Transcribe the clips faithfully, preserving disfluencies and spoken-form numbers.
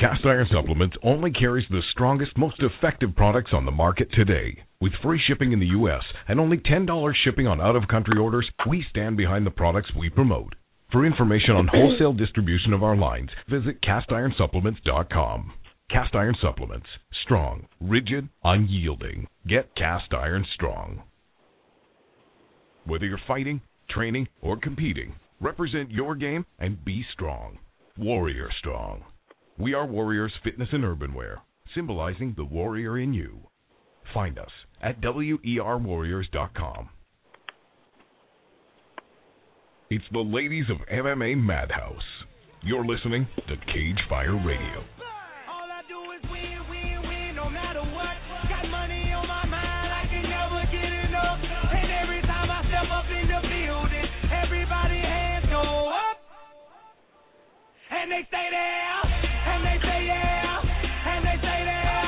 Cast Iron Supplements only carries the strongest, most effective products on the market today. With free shipping in the U S and only ten dollars shipping on out-of-country orders, we stand behind the products we promote. For information on wholesale distribution of our lines, visit cast iron supplements dot com. Cast Iron Supplements. Strong, rigid, unyielding. Get Cast Iron Strong. Whether you're fighting, training, or competing, represent your game and be strong. Warrior Strong. We are Warriors Fitness and Urban Wear, symbolizing the warrior in you. Find us at W E R warriors dot com. It's the ladies of M M A Madhouse. You're listening to Cage Fire Radio. All I do is win, win, win, no matter what. Got money on my mind, I can never get enough. And every time I step up in the building, everybody hands go up. And they stay there, and they say yeah, and they say there.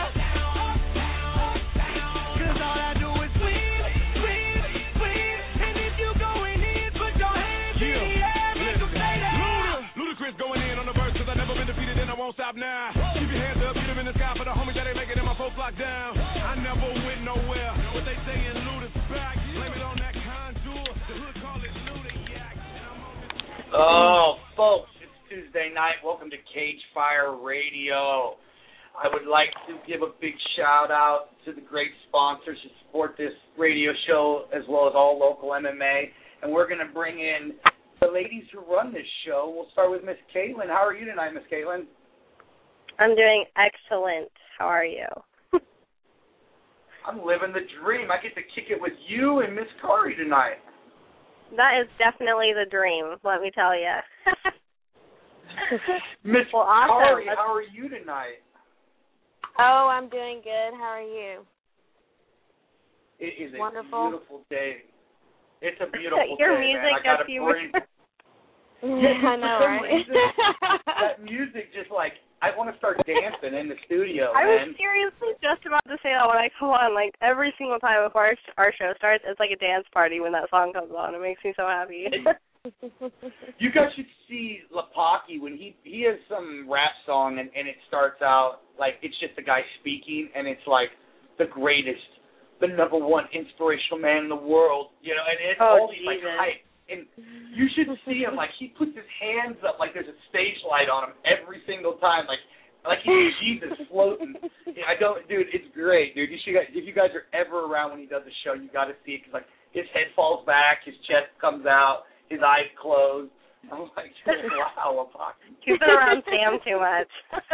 Cause all I do is win, win, win. And if you going in, put your hands in the air, make them say that. Ludacris going in on the verse, cause I've never been defeated and I won't stop now. Keep your hands up, get them in the sky for the homies that ain't making it, my folks locked down. I never went nowhere, what they saying, Luda's back. Blame it on that contour, the hood call it Ludiac. Oh, folks, it's Tuesday night. Welcome to Cage Fire Radio. I would like to give a big shout out to the great sponsors who support this radio show as well as all local M M A. And we're going to bring in the ladies who run this show. We'll start with Miss Caitlin. How are you tonight, Miss Caitlin? I'm doing excellent. How are you? I'm living the dream. I get to kick it with you and Miss Kari tonight. That is definitely the dream, let me tell you. Miss well, awesome. Kari, how are you tonight? Oh, I'm doing good. How are you? It is a Wonderful. beautiful day. It's a beautiful Your day, music man. I got gets to you. bring. Yeah, I know, For some right? reason, that music just like I want to start dancing in the studio, I man. was seriously just about to say that when I come on. Like, every single time before our, our show starts, it's like a dance party when that song comes on. It makes me so happy. You guys should see Lapaki when he he has some rap song and, and it starts out like it's just a guy speaking and it's like the greatest, the number one inspirational man in the world, you know, and it's Oh, all these like Jesus. hype. And you should see him like he puts his hands up like there's a stage light on him every single time, like like he's Jesus floating. Yeah, I don't, dude. It's great, dude. You should if you guys are ever around when he does the show, you got to see it because like his head falls back, his chest comes out. His eyes closed. I'm like, wow, Lapaki. He's been around Sam too much.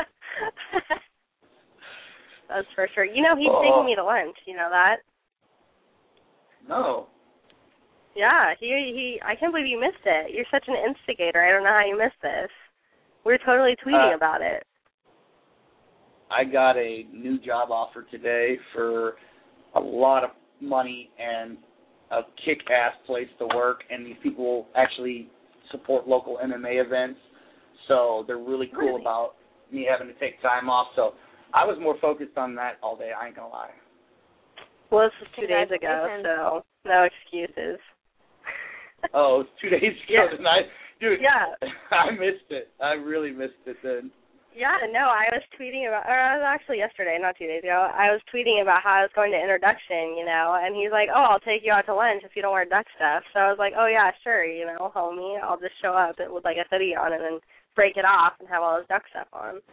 That's for sure. You know, he's Oh. taking me to lunch. You know that? No. Yeah, he he. I can't believe you missed it. You're such an instigator. I don't know how you missed this. We were totally tweeting Uh, about it. I got a new job offer today for a lot of money and a kick-ass place to work, and these people actually support local M M A events, so they're really cool Really? about me having to take time off. So I was more focused on that all day, I ain't going to lie. Well, this was two days ago, Congratulations. so no excuses. Oh, it was two days ago Yeah. tonight? Dude, Yeah. I missed it. I really missed it then. Yeah, no, I was tweeting about, or it was actually yesterday, not two days ago, I was tweeting about how I was going to introduction, you know, and he's like, oh, I'll take you out to lunch if you don't wear duck stuff. So I was like, oh, yeah, sure, you know, homie, I'll just show up with like a hoodie on and then break it off and have all his duck stuff on.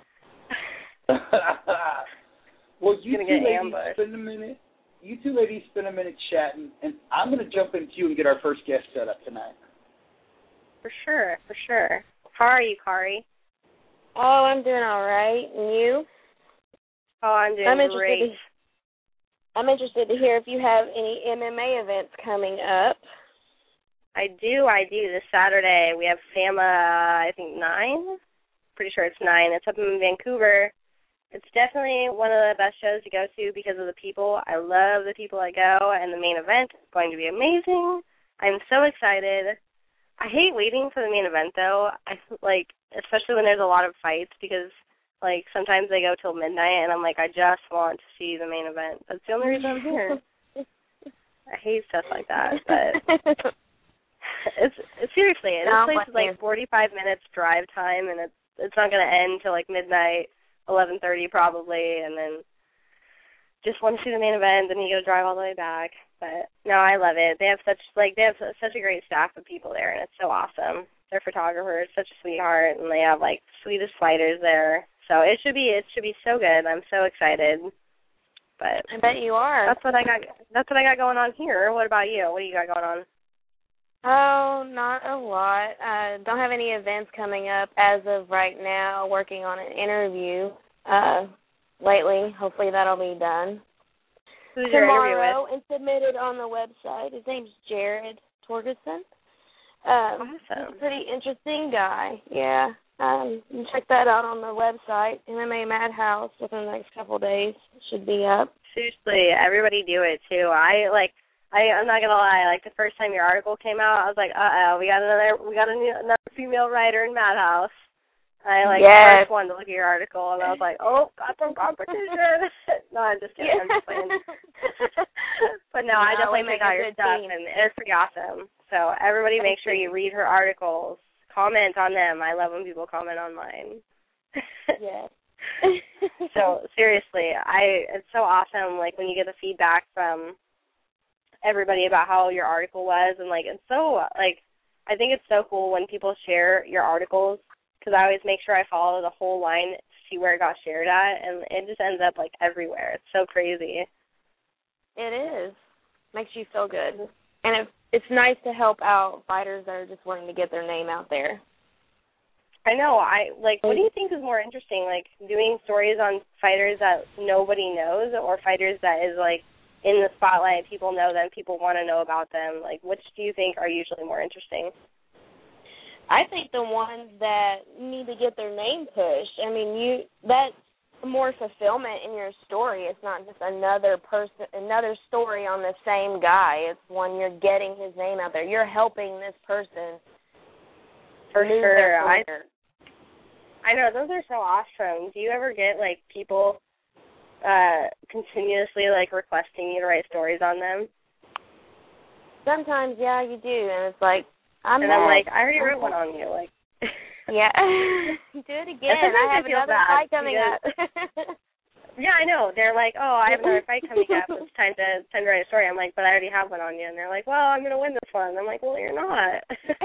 Well, you two Gonna get ladies ambushed. spend a minute. You two ladies spend a minute chatting, and I'm going to jump into you and get our first guest set up tonight. For sure, for sure. How are you, Kari? Oh, I'm doing all right. And you? Oh, I'm doing I'm interested. great. To, I'm interested to hear if you have any M M A events coming up. I do, I do. This Saturday we have FAMA, I think nine. Pretty sure it's nine. It's up in Vancouver. It's definitely one of the best shows to go to because of the people. I love the people that go, and the main event is going to be amazing. I'm so excited. I hate waiting for the main event, though. I like, especially when there's a lot of fights, because like sometimes they go till midnight, and I'm like, I just want to see the main event. That's the only reason I'm here. I hate stuff like that, but it's, it's seriously, this No, place is like forty-five minutes drive time, and it's it's not going to end till like midnight eleven thirty probably, and then just want to see the main event, then you got to drive all the way back. But no, I love it. They have such like they have such a great staff of people there, and it's so awesome. Their photographer is such a sweetheart, and they have like sweetest fighters there. So it should be it should be so good. I'm so excited. But I bet you are. That's what I got. That's what I got going on here. What about you? What do you got going on? Oh, not a lot. I don't have any events coming up as of right now. Working on an interview uh, lately. Hopefully that'll be done Who's your tomorrow interview with? and submitted on the website. His name's Jared Torgerson. Um, Awesome. He's a pretty interesting guy. Yeah. Um, you can check that out on the website. M M A Madhouse within the next couple of days should be up. Seriously, everybody do it too. I like. I I'm not gonna lie. Like the first time your article came out, I was like, uh oh, we got another we got a new, another female writer in Madhouse. I like yes. the first one to look at your article, and I was like, oh, got some competition. No, I'm just kidding. I'm just playing. But no, I No, definitely we check out your stuff, team. and it's pretty awesome. So everybody, make sure you read her articles. Comment on them. I love when people comment on mine. Yes. So seriously, I it's so awesome. Like when you get the feedback from everybody about how your article was, and like it's so like I think it's so cool when people share your articles, because I always make sure I follow the whole line to see where it got shared at, and it just ends up like everywhere. It's so crazy. It is. Makes you feel good, and it, it's nice to help out fighters that are just wanting to get their name out there. I know. I like. What do you think is more interesting, like doing stories on fighters that nobody knows, or fighters that is like in the spotlight, people know them, people want to know about them? Like, which do you think are usually more interesting? I think the ones that need to get their name pushed. I mean, you that's more fulfillment in your story. It's not just another person, another story on the same guy. It's when you're getting his name out there. You're helping this person. For move sure. their I, career. I know. Those are so awesome. Do you ever get, like, people uh, continuously, like, requesting you to write stories on them? Sometimes, yeah, you do. And it's like, I'm And mad. I'm like, I already wrote one on you. Like, yeah. Do it again. I have I feel another bad fight coming because, up. Yeah, I know. They're like, oh, I have another fight coming up. It's time to, time to write a story. I'm like, but I already have one on you. And they're like, well, I'm going to win this one. I'm like, well, you're not.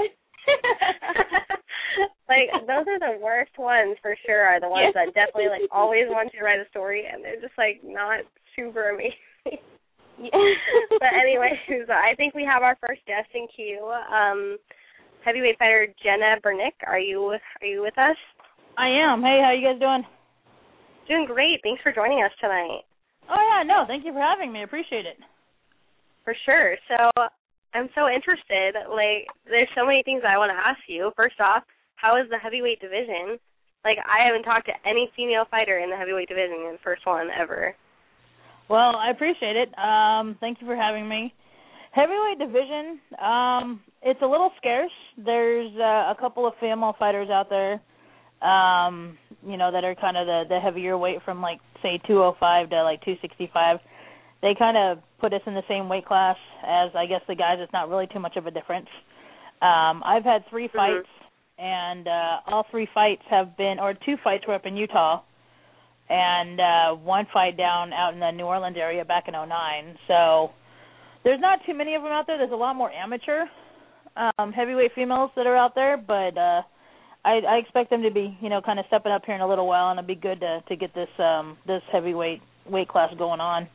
Like, those are the worst ones for sure, are the ones that definitely, like, always want you to write a story, and they're just, like, not super amazing. But anyway, I think we have our first guest in queue. Um, heavyweight fighter Jenna Bernick, are you are you with us? I am. Hey, how you guys doing? Doing great. Thanks for joining us tonight. Oh, yeah, no, thank you for having me. I appreciate it. For sure. So I'm so interested. Like, there's so many things I want to ask you. First off, how is the heavyweight division? Like, I haven't talked to any female fighter in the heavyweight division, the first one ever. Well, I appreciate it. Um, thank you for having me. Heavyweight division, um, it's a little scarce. There's uh, a couple of female fighters out there, um, you know, that are kind of the, the heavier weight from, like, say, two oh five to, like, two sixty-five. They kind of put us in the same weight class as, I guess, the guys. It's not really too much of a difference. Um, I've had three Mm-hmm. fights, and uh, all three fights have been, or two fights were up in Utah, and uh, one fight down out in the New Orleans area back in oh nine. So there's not too many of them out there. There's a lot more amateur um, heavyweight females that are out there, but uh, I, I expect them to be, you know, kind of stepping up here in a little while, and it'll be good to, to get this um, this heavyweight weight class going on.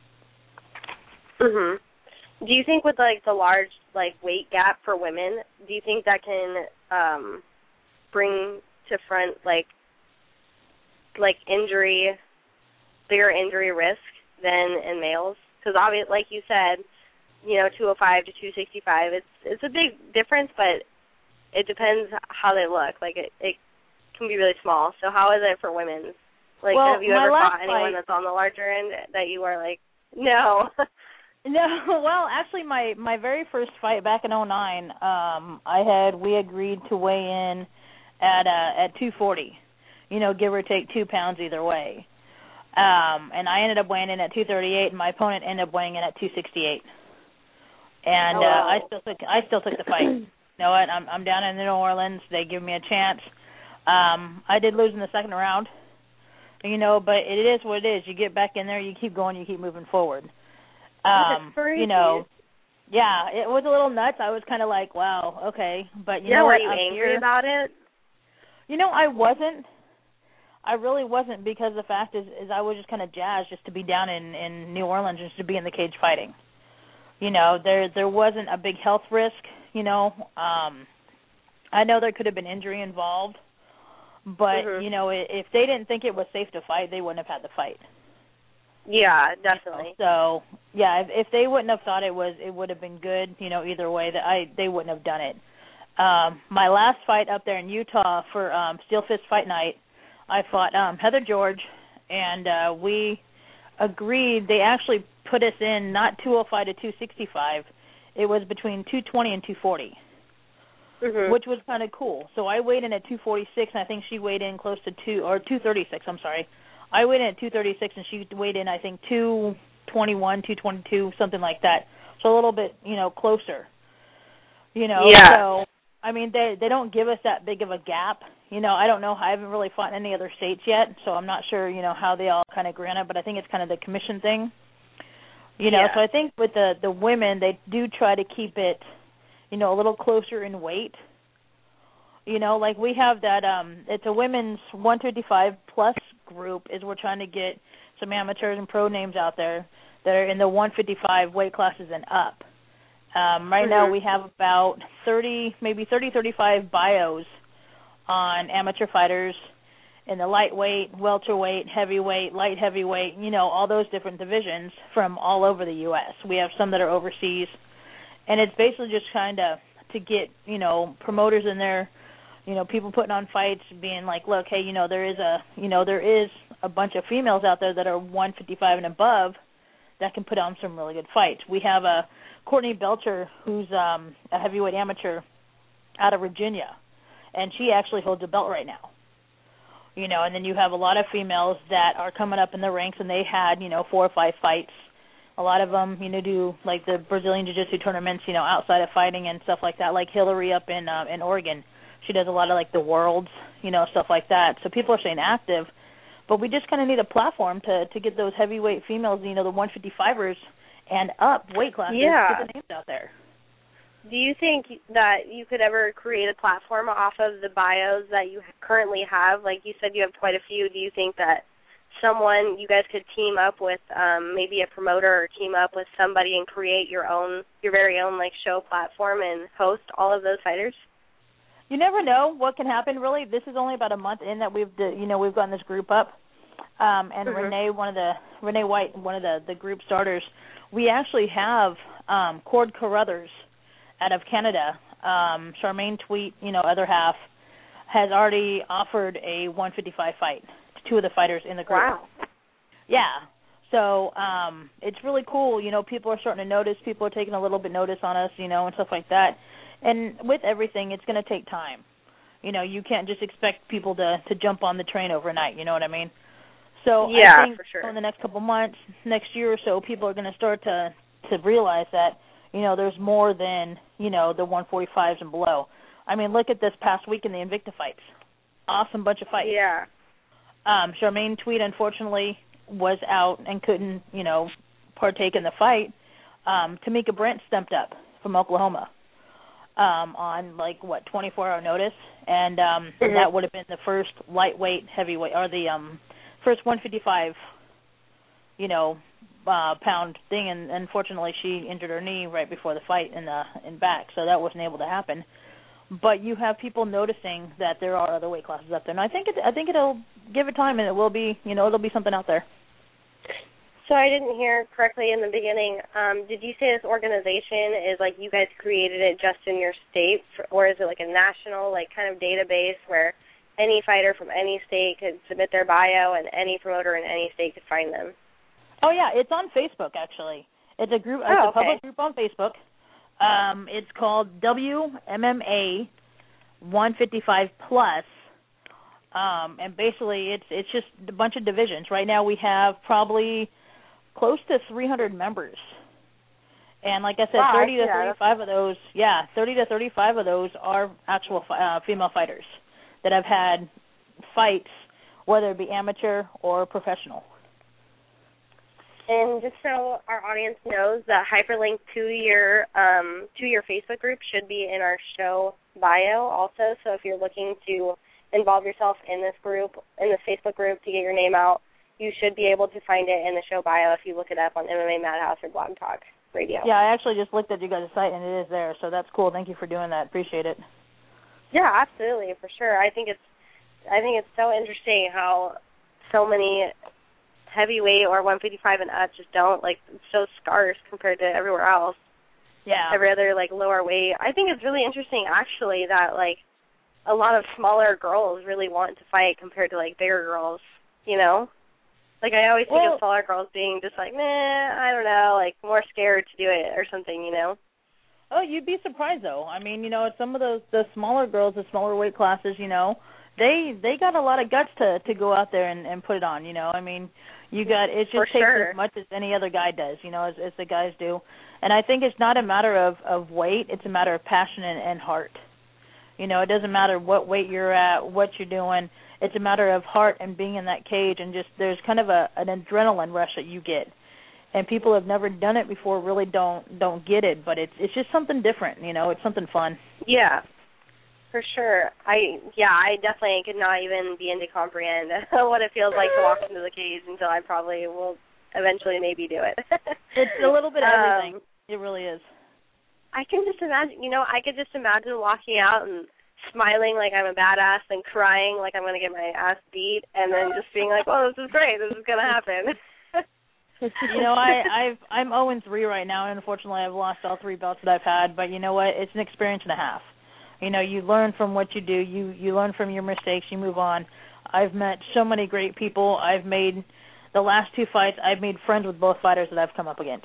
Mhm. Do you think with like the large like weight gap for women, do you think that can um, bring to front like like injury, bigger injury risk than in males? Because obviously, like you said, you know, two oh five to two sixty-five, it's it's a big difference, but it depends how they look. Like it, it can be really small. So how is it for women? Like, well, have you my ever last fought anyone fight, that's on the larger end that you are like, no? No, well, actually, my, my very first fight back in oh nine, um, I had we agreed to weigh in at uh, at two forty, you know, give or take two pounds either way, um, and I ended up weighing in at two thirty-eight, and my opponent ended up weighing in at two sixty-eight, and oh, uh, wow. I still took I still took the fight. You know what? I'm I'm down in New Orleans. They give me a chance. Um, I did lose in the second round, You know, but it is what it is. You get back in there, you keep going, you keep moving forward. Um, you know, yeah, it was a little nuts. I was kind of like, wow, okay. But you yeah, know were what? you I'm angry here. about it? You know, I wasn't. I really wasn't, because the fact is, is I was just kind of jazzed just to be down in, in New Orleans, just to be in the cage fighting. You know, there there wasn't a big health risk, you know. Um, I know there could have been injury involved, but, mm-hmm. you know, if they didn't think it was safe to fight, they wouldn't have had the fight. Yeah, definitely. You know? So, yeah, if, if they wouldn't have thought it was, it would have been good, you know, either way, that I they wouldn't have done it. Um, my last fight up there in Utah for um, Steel Fist Fight Night, I fought um, Heather George, and uh, we agreed. They actually put us in not two oh five to two sixty-five. It was between two twenty and two forty, mm-hmm. which was kind of cool. So I weighed in at two forty-six, and I think she weighed in close to two or two thirty-six. I'm sorry. I weighed in at two thirty-six, and she weighed in, I think, two twenty-one, two twenty-two, something like that. So a little bit, you know, closer. You know, yeah. so I mean, they they don't give us that big of a gap. You know, I don't know. I haven't really fought in any other states yet, so I'm not sure, you know, how they all kind of grant it, but I think it's kind of the commission thing. You know, yeah. so I think with the, the women, they do try to keep it, you know, a little closer in weight. You know, like we have that, um, it's a women's one fifty-five plus group, is we're trying to get some amateurs and pro names out there that are in the one fifty-five weight classes and up. Um, right mm-hmm. now we have about thirty, maybe thirty, thirty-five bios on amateur fighters in the lightweight, welterweight, heavyweight, light heavyweight, you know, all those different divisions from all over the U S. We have some that are overseas, and it's basically just kind of to get, you know, promoters in there, you know, people putting on fights, being like, look, hey, you know, there is a, you know, there is a bunch of females out there that are one fifty-five and above that can put on some really good fights. We have a Courtney Belcher, who's um, a heavyweight amateur out of Virginia, and she actually holds a belt right now. You know, and then you have a lot of females that are coming up in the ranks, and they had, you know, four or five fights. A lot of them, you know, do like the Brazilian Jiu-Jitsu tournaments, you know, outside of fighting and stuff like that. Like Hillary up in uh, in Oregon, she does a lot of like the Worlds, you know, stuff like that. So people are staying active, but we just kind of need a platform to to get those heavyweight females, you know, the one fifty-fivers and up weight classes, yeah. get the names out there. Do you think that you could ever create a platform off of the bios that you currently have? Like you said, you have quite a few. Do you think that someone, you guys could team up with um, maybe a promoter or team up with somebody and create your own, your very own like show platform and host all of those fighters? You never know what can happen. Really, this is only about a month in that we've, you know, we've gotten this group up. Um, and mm-hmm. Renee, one of the Renee White, one of the, the group starters, we actually have um, Cord Carruthers out of Canada. Um, Charmaine Tweet, you know, other half, has already offered a one fifty-five fight to two of the fighters in the group. Wow. Yeah. So um, it's really cool. You know, people are starting to notice. People are taking a little bit notice on us, you know, and stuff like that. And with everything, it's going to take time. You know, you can't just expect people to, to jump on the train overnight. You know what I mean? So yeah, I think for sure. in the next couple months, next year or so, people are going to start to to realize that, you know, there's more than, you know, the one forty-fives and below. I mean, look at this past week in the Invicta fights. Awesome bunch of fights. Yeah. Um, Charmaine Tweet, unfortunately, was out and couldn't, you know, partake in the fight. Um, Tamika Brent stepped up from Oklahoma um, on, like, what, twenty-four hour notice. And um, mm-hmm. that would have been the first lightweight heavyweight, or the um, first one fifty-five, you know, Uh, pound thing, and unfortunately she injured her knee right before the fight in the in back, so that wasn't able to happen. But you have people noticing that there are other weight classes up there, and I think it, I think it'll give it time, and it will be, you know, it'll be something out there. So I didn't hear correctly in the beginning. Um, did you say this organization is like you guys created it just in your state, or is it like a national, like kind of database where any fighter from any state could submit their bio and any promoter in any state could find them? Oh, yeah, it's on Facebook, actually. It's a group. It's oh, a public okay. group on Facebook. Um, it's called W M M A one fifty-five Plus, um, and basically it's it's just a bunch of divisions. Right now we have probably close to three hundred members, and like I said, wow, thirty to yeah. thirty-five of those, yeah, thirty to thirty-five of those are actual uh, female fighters that have had fights whether it be amateur or professional. And just so our audience knows, the hyperlink to your um, to your Facebook group should be in our show bio also. So if you're looking to involve yourself in this group, in this Facebook group, to get your name out, you should be able to find it in the show bio if you look it up on M M A Madhouse or Blog Talk Radio. Yeah, I actually just looked at you guys' site, and it is there, so that's cool. Thank you for doing that. Appreciate it. Yeah, absolutely, for sure. I think it's I think it's so interesting how so many heavyweight or one fifty-five and up just don't, like, it's so scarce compared to everywhere else. Yeah. Every other, like, lower weight. I think it's really interesting, actually, that, like, a lot of smaller girls really want to fight compared to, like, bigger girls, you know? Like, I always think well, of smaller girls being just like, nah, I don't know, like, more scared to do it or something, you know? Oh, you'd be surprised, though. I mean, you know, some of those the smaller girls, the smaller weight classes, you know, they they got a lot of guts to to go out there and, and put it on, you know. I mean, you got it just For takes sure. as much as any other guy does, you know, as, as the guys do. And I think it's not a matter of, of weight, it's a matter of passion and, and heart. You know, it doesn't matter what weight you're at, what you're doing. It's a matter of heart and being in that cage, and just there's kind of a an adrenaline rush that you get. And people who have never done it before really don't don't get it, but it's it's just something different, you know, it's something fun. Yeah. For sure. I yeah, I definitely could not even begin to comprehend what it feels like to walk into the cage until I probably will eventually maybe do it. It's a little bit of everything. Um, it really is. I can just imagine, you know, I could just imagine walking out and smiling like I'm a badass and crying like I'm going to get my ass beat, and then just being like, oh, this is great, this is going to happen. You know, I, I've, I'm oh and three right now, and unfortunately I've lost all three belts that I've had, but you know what? It's an experience and a half. You know, you learn from what you do. You, you learn from your mistakes. You move on. I've met so many great people. I've made, the last two fights, I've made friends with both fighters that I've come up against.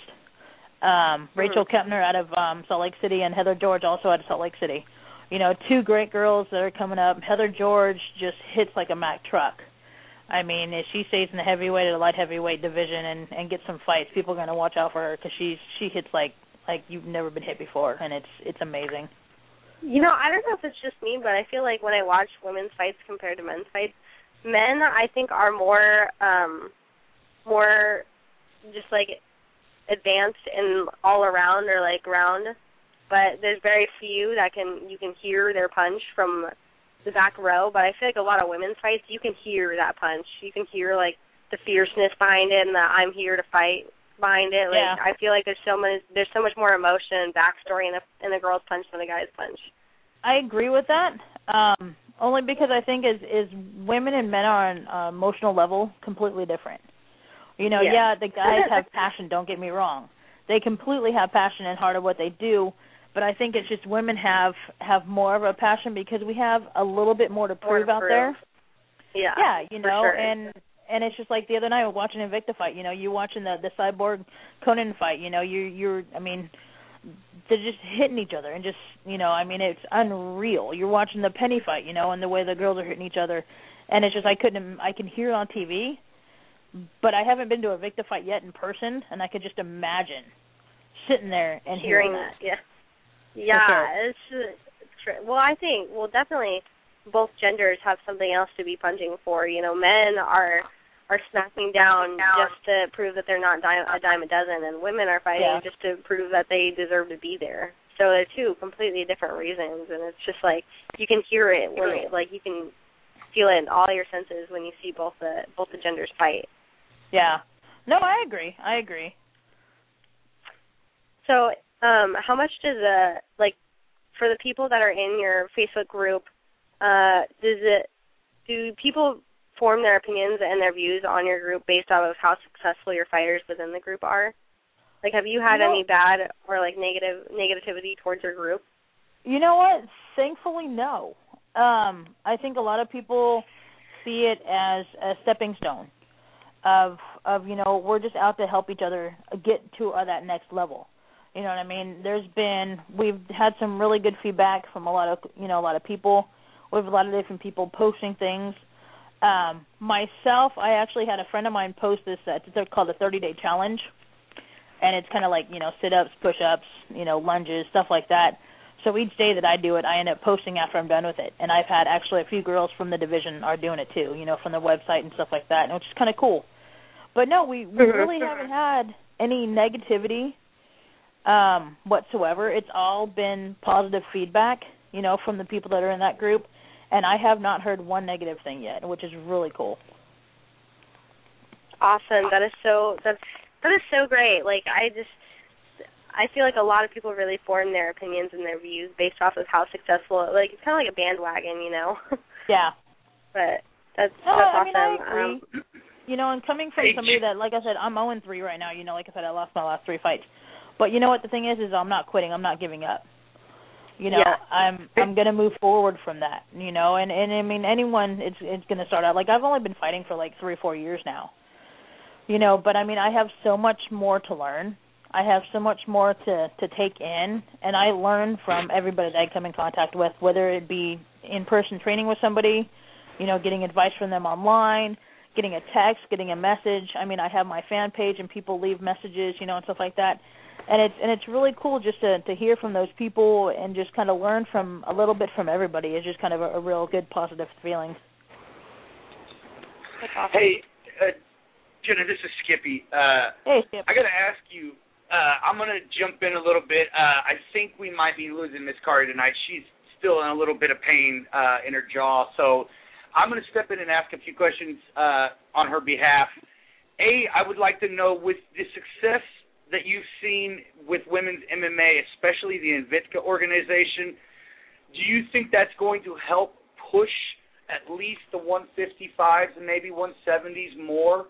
Um, Rachel Kepner out of um, Salt Lake City and Heather George also out of Salt Lake City. You know, two great girls that are coming up. Heather George just hits like a Mack truck. I mean, if she stays in the heavyweight or the light heavyweight division and, and gets some fights, people are going to watch out for her because she's she hits like like you've never been hit before, and it's it's amazing. You know, I don't know if it's just me, but I feel like when I watch women's fights compared to men's fights, men I think are more um, more just like advanced and all around or like round, but there's very few that can you can hear their punch from the back row. But I feel like a lot of women's fights, you can hear that punch. You can hear like the fierceness behind it and the I'm here to fight behind it. Like yeah. I feel like there's so much there's so much more emotion and backstory in a in a girl's punch than a guy's punch. I agree with that. Um, only because I think is is women and men are on an uh, emotional level completely different. You know, yeah, yeah the guys have passion, don't get me wrong. They completely have passion and heart of what they do, but I think it's just women have have more of a passion because we have a little bit more to prove more to out prove. there. Yeah. Yeah, you know, sure. and and it's just like the other night watching Invicta fight, you know, you're watching the the Cyborg Conan fight, you know, you you're I mean, they're just hitting each other and just, you know, I mean, it's unreal. You're watching the Penny fight, you know, and the way the girls are hitting each other, and it's just I couldn't I can hear it on T V, but I haven't been to a Invicta fight yet in person, and I could just imagine sitting there and hearing, hearing that. Yeah. Yeah, sure. it's, it's true. Well, I think, well, definitely both genders have something else to be punching for. You know, men are are smacking down just to prove that they're not dime, a dime a dozen, and women are fighting yeah. just to prove that they deserve to be there. So they're two completely different reasons, and it's just like you can hear it, when it like you can feel it in all your senses when you see both the both the genders fight. Yeah. No, I agree. I agree. So, um, how much does a like for the people that are in your Facebook group? Uh, does it do people form their opinions and their views on your group based off of how successful your fighters within the group are? Like, have you had you know, any bad or like negative negativity towards your group? You know what? Thankfully, no. Um, I think a lot of people see it as a stepping stone of of you know we're just out to help each other get to uh, that next level. You know what I mean? There's been we've had some really good feedback from a lot of you know a lot of people. We have a lot of different people posting things. Um, myself, I actually had a friend of mine post this. Uh, it's called the thirty-day challenge, and it's kind of like you know sit-ups, push-ups, you know lunges, stuff like that. So each day that I do it, I end up posting after I'm done with it. And I've had actually a few girls from the division are doing it too, you know, from the website and stuff like that, which is kind of cool. But no, we, we really haven't had any negativity um, whatsoever. It's all been positive feedback, you know, from the people that are in that group. And I have not heard one negative thing yet, which is really cool. Awesome. That is so, that's, that is so great. Like, I just, I feel like a lot of people really form their opinions and their views based off of how successful, like, it's kind of like a bandwagon, you know? Yeah. But that's, no, that's I awesome. mean, I agree. Um, you know, and coming from somebody that, like I said, I'm oh and three right now. You know, like I said, I lost my last three fights. But you know what the thing is, is I'm not quitting. I'm not giving up. You know, yeah. I'm I'm going to move forward from that, you know. And, and I mean, anyone, it's it's going to start out. Like, I've only been fighting for, like, three or four years now. You know, but, I mean, I have so much more to learn. I have so much more to, to take in, and I learn from everybody that I come in contact with, whether it be in-person training with somebody, you know, getting advice from them online, getting a text, getting a message. I mean, I have my fan page, and people leave messages, you know, and stuff like that. And it's and it's really cool just to, to hear from those people and just kind of learn from a little bit from everybody. It's just kind of a, a real good, positive feeling. That's awesome. Hey, uh, Jenna, this is Skippy. Uh, hey, Skip. I got to ask you, uh, I'm going to jump in a little bit. Uh, I think we might be losing Miss Kari tonight. She's still in a little bit of pain uh, in her jaw. So I'm going to step in and ask a few questions uh, on her behalf. A, I would like to know, with the success that you've seen with women's M M A, especially the Invicta organization, do you think that's going to help push at least the one fifty-fives and maybe one seventies more?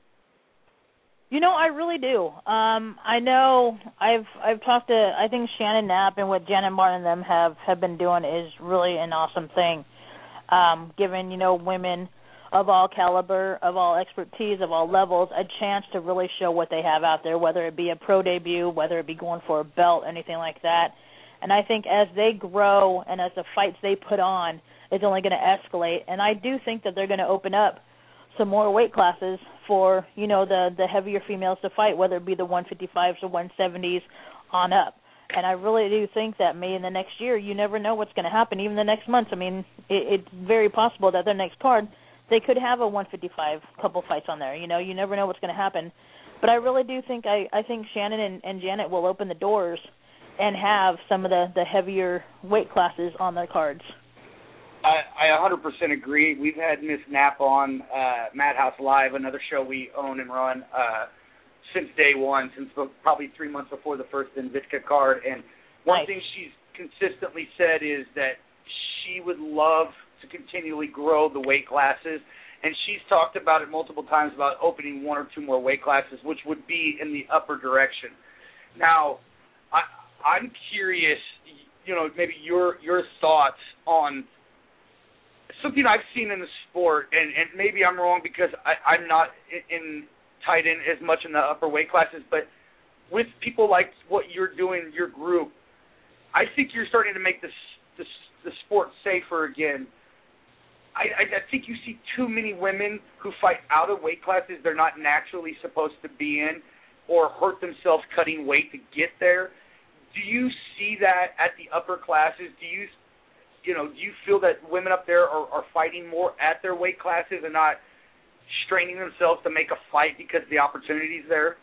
You know, I really do. Um, I know I've I've talked to, I think Shannon Knapp and what Janet Martin and them have, have been doing is really an awesome thing, um, giving, you know, women of all caliber, of all expertise, of all levels, a chance to really show what they have out there, whether it be a pro debut, whether it be going for a belt, anything like that. And I think as they grow and as the fights they put on, it's only going to escalate. And I do think that they're going to open up some more weight classes for, you know, the, the heavier females to fight, whether it be the one fifty-fives or one seventies on up. And I really do think that maybe in the next year, you never know what's going to happen. Even the next month, I mean, it, it's very possible that their next card, they could have a one fifty-five couple fights on there. You know, you never know what's going to happen. But I really do think I, I think Shannon and, and Janet will open the doors and have some of the, the heavier weight classes on their cards. I, I one hundred percent agree. We've had Miss Knapp on uh, Madhouse Live, another show we own and run uh, since day one, since probably three months before the first Invicta card. And one nice. thing she's consistently said is that she would love to continually grow the weight classes, and she's talked about it multiple times about opening one or two more weight classes, which would be in the upper direction. Now, I, I'm curious, you know, maybe your your thoughts on something I've seen in the sport, and, and maybe I'm wrong because I, I'm not in, in tied in as much in the upper weight classes, but with people like what you're doing, your group, I think you're starting to make this, this the sport safer again. I, I think you see too many women who fight out of weight classes they're not naturally supposed to be in, or hurt themselves cutting weight to get there. Do you see that at the upper classes? Do you, you know, do you feel that women up there are, are fighting more at their weight classes and not straining themselves to make a fight because the opportunity's there?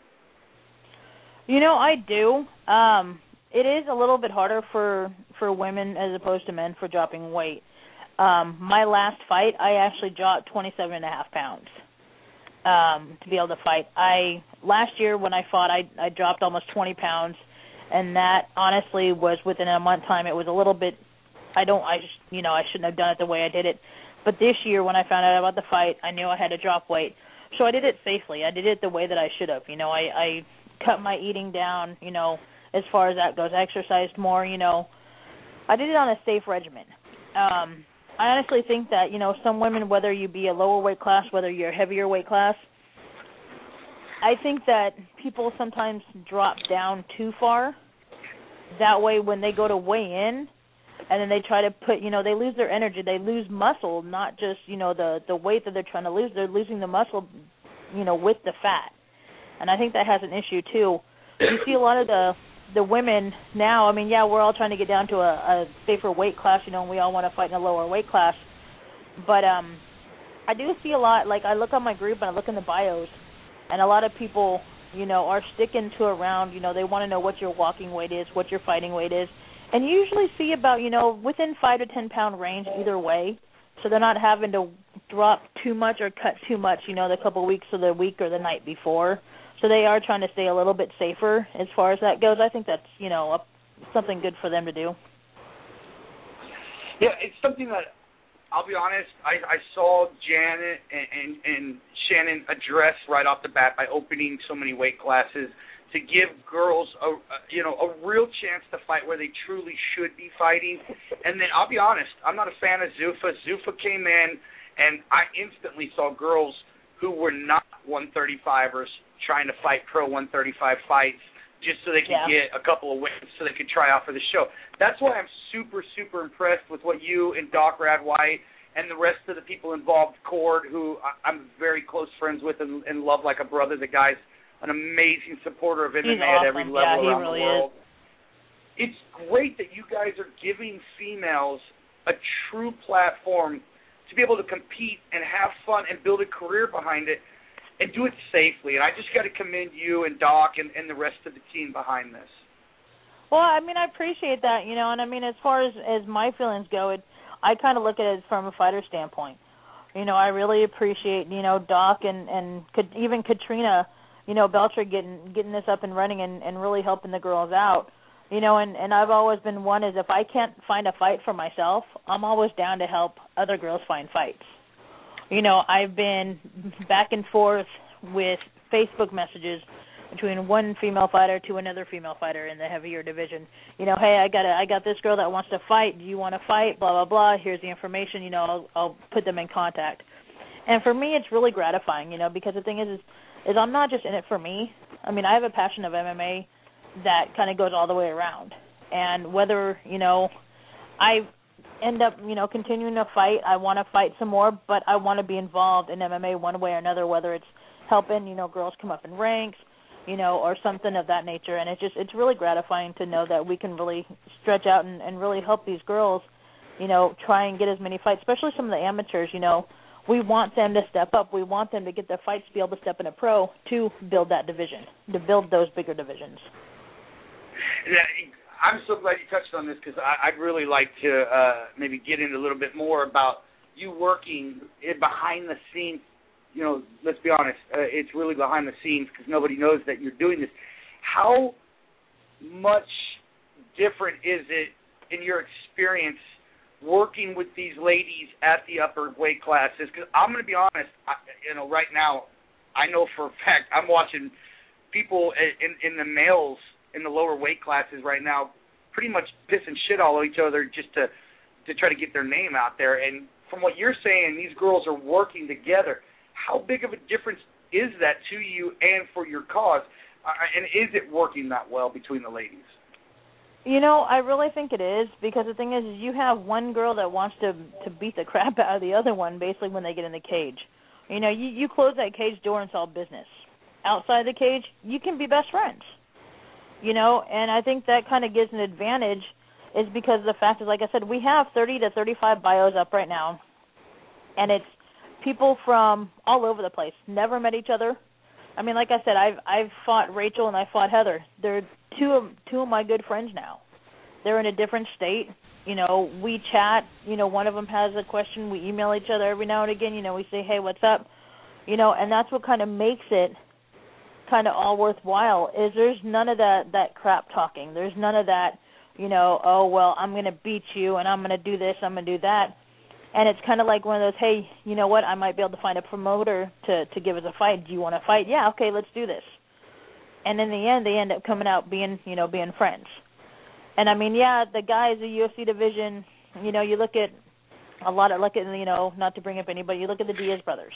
You know, I do. Um, it is a little bit harder for for women as opposed to men for dropping weight. Um, my last fight, I actually dropped twenty-seven and a half pounds um, to be able to fight. I last year when I fought, I, I dropped almost twenty pounds, and that honestly was within a month time. It was a little bit. I don't. I just, you know, I shouldn't have done it the way I did it. But this year when I found out about the fight, I knew I had to drop weight, so I did it safely. I did it the way that I should have. You know, I, I cut my eating down. You know, as far as that goes, I exercised more. You know, I did it on a safe regimen. Um, I honestly think that, you know, some women, whether you be a lower weight class, whether you're a heavier weight class, I think that people sometimes drop down too far. That way when they go to weigh in and then they try to put, you know, they lose their energy. They lose muscle, not just, you know, the, the weight that they're trying to lose. They're losing the muscle, you know, with the fat. And I think that has an issue, too. You see a lot of the the women now, I mean, yeah, we're all trying to get down to a, a safer weight class, you know, and we all want to fight in a lower weight class. But um, I do see a lot, like I look on my group and I look in the bios, and a lot of people, you know, are sticking to around, you know, they want to know what your walking weight is, what your fighting weight is. And you usually see about, you know, within five to ten pound range either way. So they're not having to drop too much or cut too much, you know, the couple of weeks or the week or the night before. So they are trying to stay a little bit safer as far as that goes. I think that's, you know, a, something good for them to do. Yeah, it's something that, I'll be honest, I, I saw Janet and, and, and Shannon address right off the bat by opening so many weight classes to give girls a, a you know a real chance to fight where they truly should be fighting. And then I'll be honest, I'm not a fan of Zuffa. Zuffa came in, and I instantly saw girls who were not one thirty-fivers trying to fight pro one thirty-five fights just so they could yeah. get a couple of wins so they could try out for the show. That's why I'm super, super impressed with what you and Doc Rad White and the rest of the people involved, Cord, who I'm very close friends with and, and love like a brother. The guy's an amazing supporter of M M A He's at awesome. every level yeah, around really the world. Is. It's great that you guys are giving females a true platform to be able to compete and have fun and build a career behind it and do it safely. And I just got to commend you and Doc and, and the rest of the team behind this. Well, I mean, I appreciate that, you know, and I mean, as far as, as my feelings go, it, I kind of look at it from a fighter standpoint. You know, I really appreciate, you know, Doc and, and could, even Katrina, you know, Belcher getting getting this up and running and, and really helping the girls out. You know, and, and I've always been one is if I can't find a fight for myself, I'm always down to help other girls find fights. You know, I've been back and forth with Facebook messages between one female fighter to another female fighter in the heavier division. You know, hey, I got a, I got this girl that wants to fight. Do you want to fight? Blah, blah, blah. Here's the information. You know, I'll, I'll put them in contact. And for me, it's really gratifying, you know, because the thing is, is, is I'm not just in it for me. I mean, I have a passion of M M A that kind of goes all the way around. And whether, you know, I end up, you know, continuing to fight, I want to fight some more, but I want to be involved in M M A one way or another, whether it's helping, you know, girls come up in ranks, you know, or something of that nature. And it's just, it's really gratifying to know that we can really stretch out and, and really help these girls, you know, try and get as many fights, especially some of the amateurs, you know. We want them to step up. We want them to get their fights to be able to step in a pro to build that division, to build those bigger divisions. Yeah, I'm so glad you touched on this because I'd really like to uh, maybe get into a little bit more about you working behind the scenes. You know, let's be honest, uh, it's really behind the scenes because nobody knows that you're doing this. How much different is it in your experience working with these ladies at the upper weight classes? Because I'm going to be honest, I, you know, right now, I know for a fact I'm watching people in, in the males in the lower weight classes right now pretty much pissing shit all over each other just to, to try to get their name out there. And from what you're saying, these girls are working together. How big of a difference is that to you and for your cause? Uh, and is it working that well between the ladies? You know, I really think it is because the thing is, is you have one girl that wants to to beat the crap out of the other one basically when they get in the cage. You know, you, you close that cage door and it's all business. Outside the cage, you can be best friends. You know, and I think that kind of gives an advantage is because the fact is, like I said, we have thirty to thirty-five bios up right now, and it's people from all over the place, never met each other. I mean, like I said, I've I've fought Rachel and I fought Heather. They're two of two of my good friends now. They're in a different state. You know, we chat. You know, one of them has a question. We email each other every now and again. You know, we say, hey, what's up? You know, and that's what kind of makes it kind of all worthwhile is there's none of that, that crap talking. There's none of that, you know, oh, well, I'm going to beat you and I'm going to do this, I'm going to do that. And it's kind of like one of those, hey, you know what, I might be able to find a promoter to, to give us a fight. Do you want to fight? Yeah, okay, let's do this. And in the end, they end up coming out being, you know, being friends. And, I mean, yeah, the guys, the U F C division, you know, you look at a lot of, look at, you know, not to bring up anybody, you look at the Diaz brothers,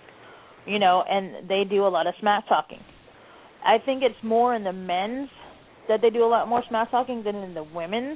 you know, and they do a lot of smack talking. I think it's more in the men's that they do a lot more smack talking than in the women's.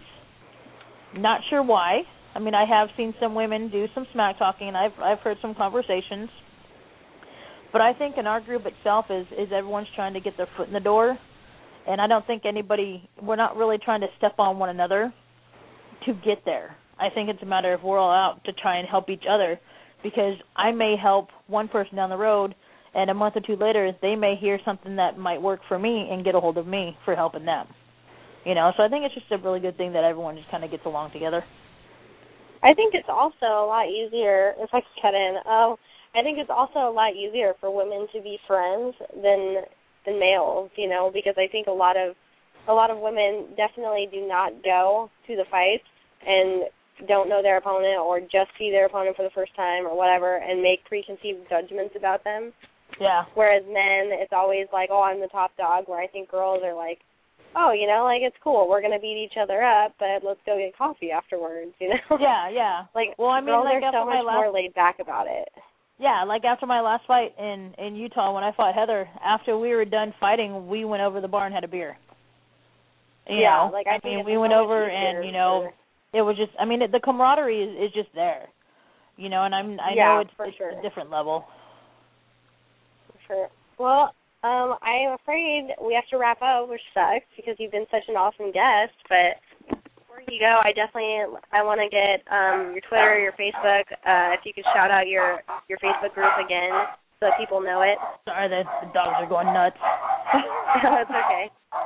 Not sure why. I mean, I have seen some women do some smack talking, and I've I've heard some conversations. But I think in our group itself is is everyone's trying to get their foot in the door And I don't think anybody, we're not really trying to step on one another to get there. I think it's a matter of we're all out to try and help each other, because I may help one person down the road, and a month or two later they may hear something that might work for me and get a hold of me for helping them. You know, so I think it's just a really good thing that everyone just kind of gets along together. I think it's also a lot easier, if I could cut in, um, I think it's also a lot easier for women to be friends than than males, you know, because I think a lot of a lot of women definitely do not go to the fights and don't know their opponent or just see their opponent for the first time or whatever and make preconceived judgments about them. Yeah. Whereas men, it's always like, oh, I'm the top dog, where I think girls are like, oh, you know, like, it's cool. We're going to beat each other up, but let's go get coffee afterwards, you know? Yeah, yeah. Like, well, I mean, girls like are so much last... more laid back about it. Yeah, like after my last fight in, in Utah when I fought Heather, after we were done fighting, we went over to the bar and had a beer. You yeah, know, like, I, I mean, think we so went over easier and, you know, for... it was just, I mean, it, the camaraderie is, is just there. You know, and I'm, I yeah, know it's, for it's sure. a different level. For sure. Well, um, I am afraid we have to wrap up, which sucks because you've been such an awesome guest. But before you go, I definitely I want to get um, your Twitter, your Facebook. Uh, if you could shout out your your Facebook group again, so that people know it. Sorry, the, the dogs are going nuts. That's okay.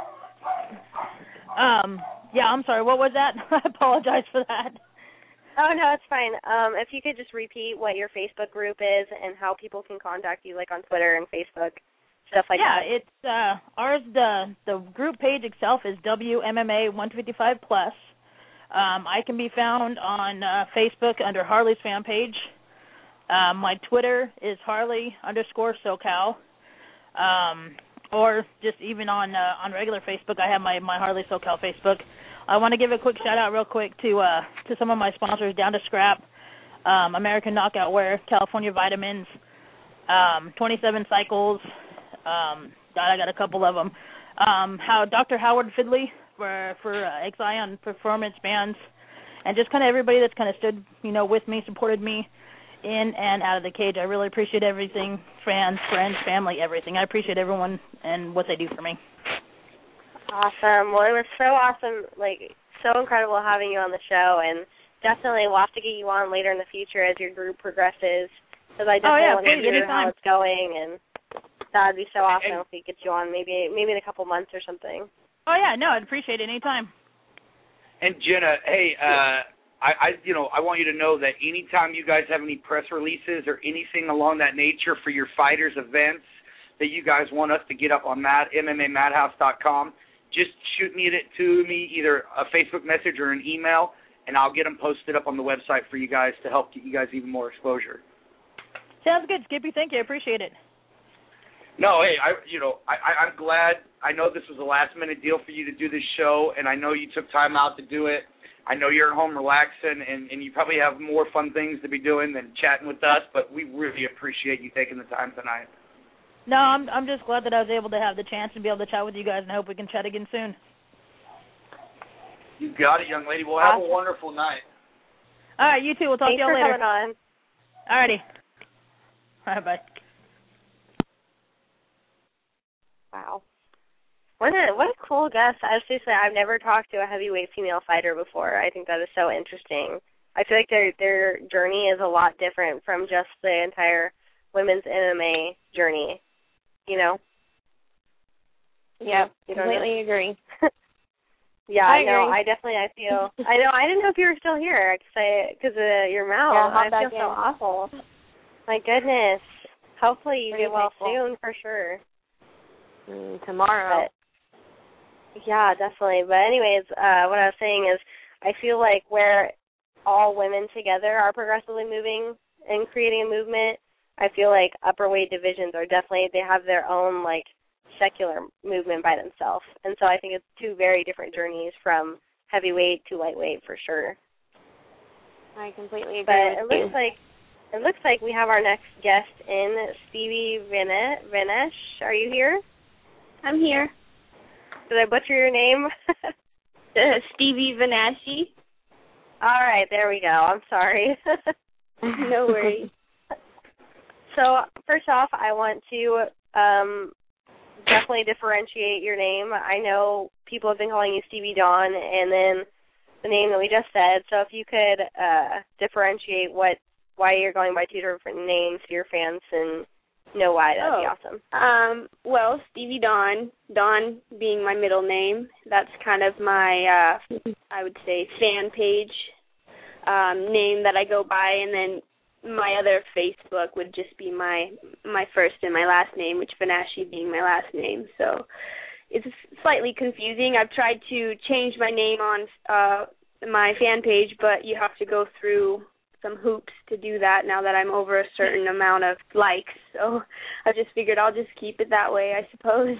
Um. Yeah, I'm sorry. What was that? I apologize for that. Oh, no, it's fine. Um, if you could just repeat what your Facebook group is and how people can contact you, like on Twitter and Facebook, stuff like yeah, that. Yeah, it's uh, ours. The the group page itself is W M M A one fifty-five plus. Um, I can be found on uh, Facebook under Harley's fan page. Um, my Twitter is Harley underscore SoCal. Um, or just even on uh, on regular Facebook, I have my, my Harley SoCal Facebook. I want to give a quick shout-out real quick to uh, to some of my sponsors, Down to Scrap, um, American Knockout Wear, California Vitamins, um, twenty-seven Cycles. Um, God, I got a couple of them. Um, how Doctor Howard Fidley for for uh, Exion Performance Bands, and just kind of everybody that's kind of stood, you know, with me, supported me in and out of the cage. I really appreciate everything, fans, friends, family, everything. I appreciate everyone and what they do for me. Awesome. Well, it was so awesome, like, so incredible having you on the show, and definitely we'll have to get you on later in the future as your group progresses, because I definitely oh, yeah, want to hear anytime. how it's going, and that would be so awesome and, if we get you on maybe maybe in a couple months or something. Oh, yeah, no, I'd appreciate it anytime. And, Jenna, hey, uh, I, I, you know, I want you to know that anytime you guys have any press releases or anything along that nature for your fighters' events that you guys want us to get up on Mad, M M A Madhouse dot com, just shoot me it to me, either a Facebook message or an email, and I'll get them posted up on the website for you guys to help get you guys even more exposure. Sounds good, Skippy. Thank you. I appreciate it. No, hey, I, you know, I, I, I'm glad. I know this was a last-minute deal for you to do this show, and I know you took time out to do it. I know you're at home relaxing, and, and you probably have more fun things to be doing than chatting with us, but we really appreciate you taking the time tonight. No, I'm I'm just glad that I was able to have the chance to be able to chat with you guys, and I hope we can chat again soon. You got it, young lady. Well, have a wonderful night. All right, you too. We'll talk Thanks to y'all for later. coming on. All righty. All right, bye. Wow. What a what a cool guest. I seriously, I've never talked to a heavyweight female fighter before. I think that is so interesting. I feel like their their journey is a lot different from just the entire women's M M A journey. You know? Yeah, you know completely agree. yeah, I I know. agree. I definitely I feel. I know. I didn't know if you were still here because of your mouth. Yeah, I back feel so in. awful. My goodness. Hopefully you Pretty get well painful. soon for sure. Mm, tomorrow. But, yeah, definitely. But anyways, uh, what I was saying is I feel like where all women together are progressively moving and creating a movement, I feel like upper weight divisions are definitely, they have their own, like, secular movement by themselves. And so I think it's two very different journeys from heavyweight to lightweight for sure. I completely agree But it with looks you. like it looks like we have our next guest in, Stevie Vinesh. Are you here? I'm here. Did I butcher your name? Uh, Stevie Vinasci. All right, there we go. I'm sorry. No worries. So first off, I want to um, definitely differentiate your name. I know people have been calling you Stevie Dawn and then the name that we just said. So if you could uh, differentiate what why you're going by two different names to your fans and know why, that'd oh. be awesome. Um, well, Stevie Dawn, Dawn being my middle name, that's kind of my, uh, I would say, fan page um, name that I go by, and then my other Facebook would just be my my first and my last name, which Vinashe being my last name. So it's slightly confusing. I've tried to change my name on uh, my fan page, but you have to go through some hoops to do that now that I'm over a certain amount of likes. So I just figured I'll just keep it that way, I suppose.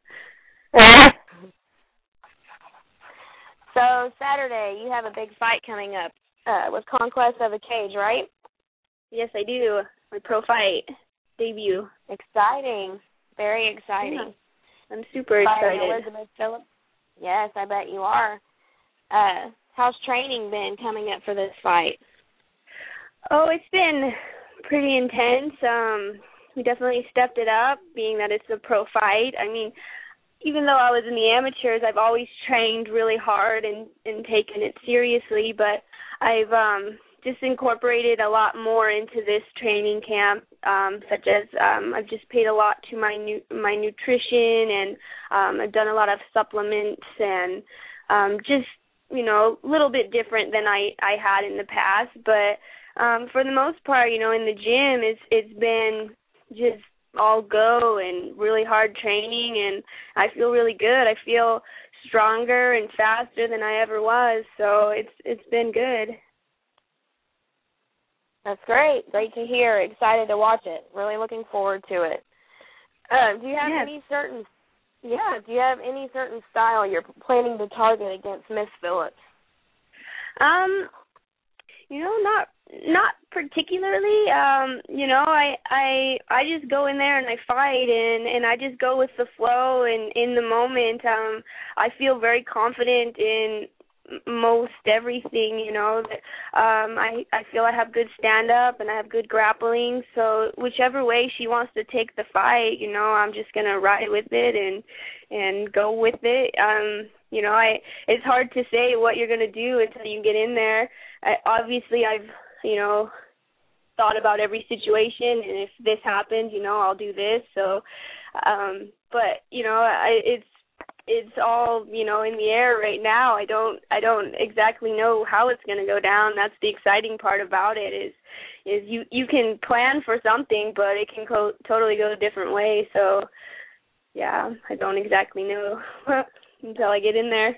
So Saturday, you have a big fight coming up uh, with Conquest of the Cage, right? Yes, I do. My pro fight debut. Exciting. Very exciting. Yeah. I'm super excited. Elizabeth Phillips. Yes, I bet you are. Uh, how's training been coming up for this fight? Oh, it's been pretty intense. Um, we definitely stepped it up, being that it's a pro fight. I mean, even though I was in the amateurs, I've always trained really hard and, and taken it seriously, but I've um, just incorporated a lot more into this training camp, um, such as um, I've just paid a lot to my nu- my nutrition, and um, I've done a lot of supplements and um, just, you know, a little bit different than I, I had in the past, but Um, for the most part, you know, in the gym, it's it's been just all go and really hard training, and I feel really good. I feel stronger and faster than I ever was, so it's it's been good. That's great. Great to hear. Excited to watch it. Really looking forward to it. Uh, do you have yes. any certain yeah? Do you have any certain style you're planning to target against Miss Phillips? Um, you know, not. Not particularly. Um, you know, I I I just go in there and I fight and, and I just go with the flow and in the moment. Um, I feel very confident in most everything, you know. Um, I, I feel I have good stand-up and I have good grappling. So whichever way she wants to take the fight, you know, I'm just going to ride with it and and go with it. Um, you know, I it's hard to say what you're going to do until you get in there. I, obviously, I've you know, thought about every situation, and if this happens, you know, I'll do this. So, um, but you know, I, it's it's all you know in the air right now. I don't I don't exactly know how it's going to go down. That's the exciting part about it is is you you can plan for something, but it can go totally go a different way. So, yeah, I don't exactly know until I get in there.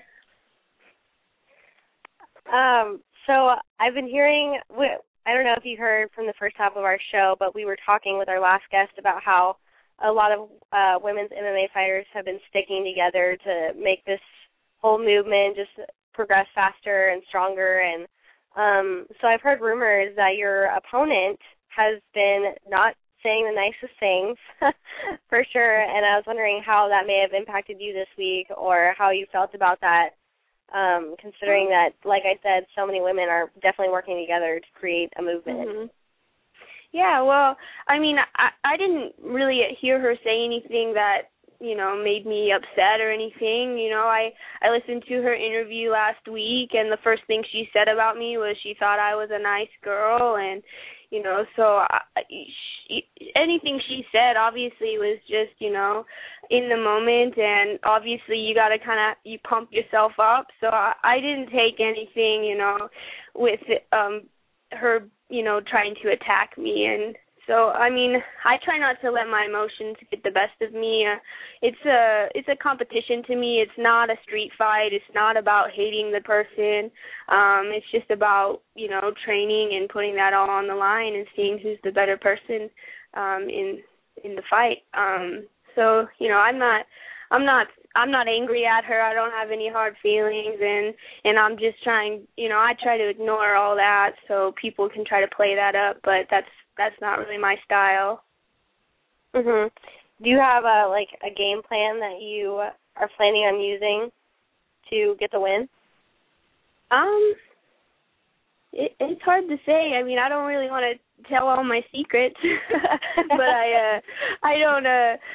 Um. So I've been hearing, I don't know if you heard from the first half of our show, but we were talking with our last guest about how a lot of uh, women's M M A fighters have been sticking together to make this whole movement just progress faster and stronger. And um, so I've heard rumors that your opponent has been not saying the nicest things, for sure, and I was wondering how that may have impacted you this week or how you felt about that. Um, considering that, like I said, so many women are definitely working together to create a movement. Mm-hmm. Yeah, well, I mean, I, I didn't really hear her say anything that, you know, made me upset or anything. You know, I, I listened to her interview last week, and the first thing she said about me was she thought I was a nice girl, and, you know, so I, she, anything she said obviously was just, you know, in the moment, and obviously you got to kind of, you pump yourself up. So I, I didn't take anything, you know, with um her, you know, trying to attack me. And so, I mean, I try not to let my emotions get the best of me. Uh, it's a it's a competition to me. It's not a street fight. It's not about hating the person. Um, it's just about, you know, training and putting that all on the line and seeing who's the better person um, in in the fight. Um, so, you know, I'm not I'm not I'm not angry at her. I don't have any hard feelings, and and I'm just trying, you know, I try to ignore all that so people can try to play that up, but that's that's not really my style. Mhm. Do you have a like a game plan that you are planning on using to get the win? Um, it, it's hard to say. I mean, I don't really want to tell all my secrets, but I uh, I don't uh.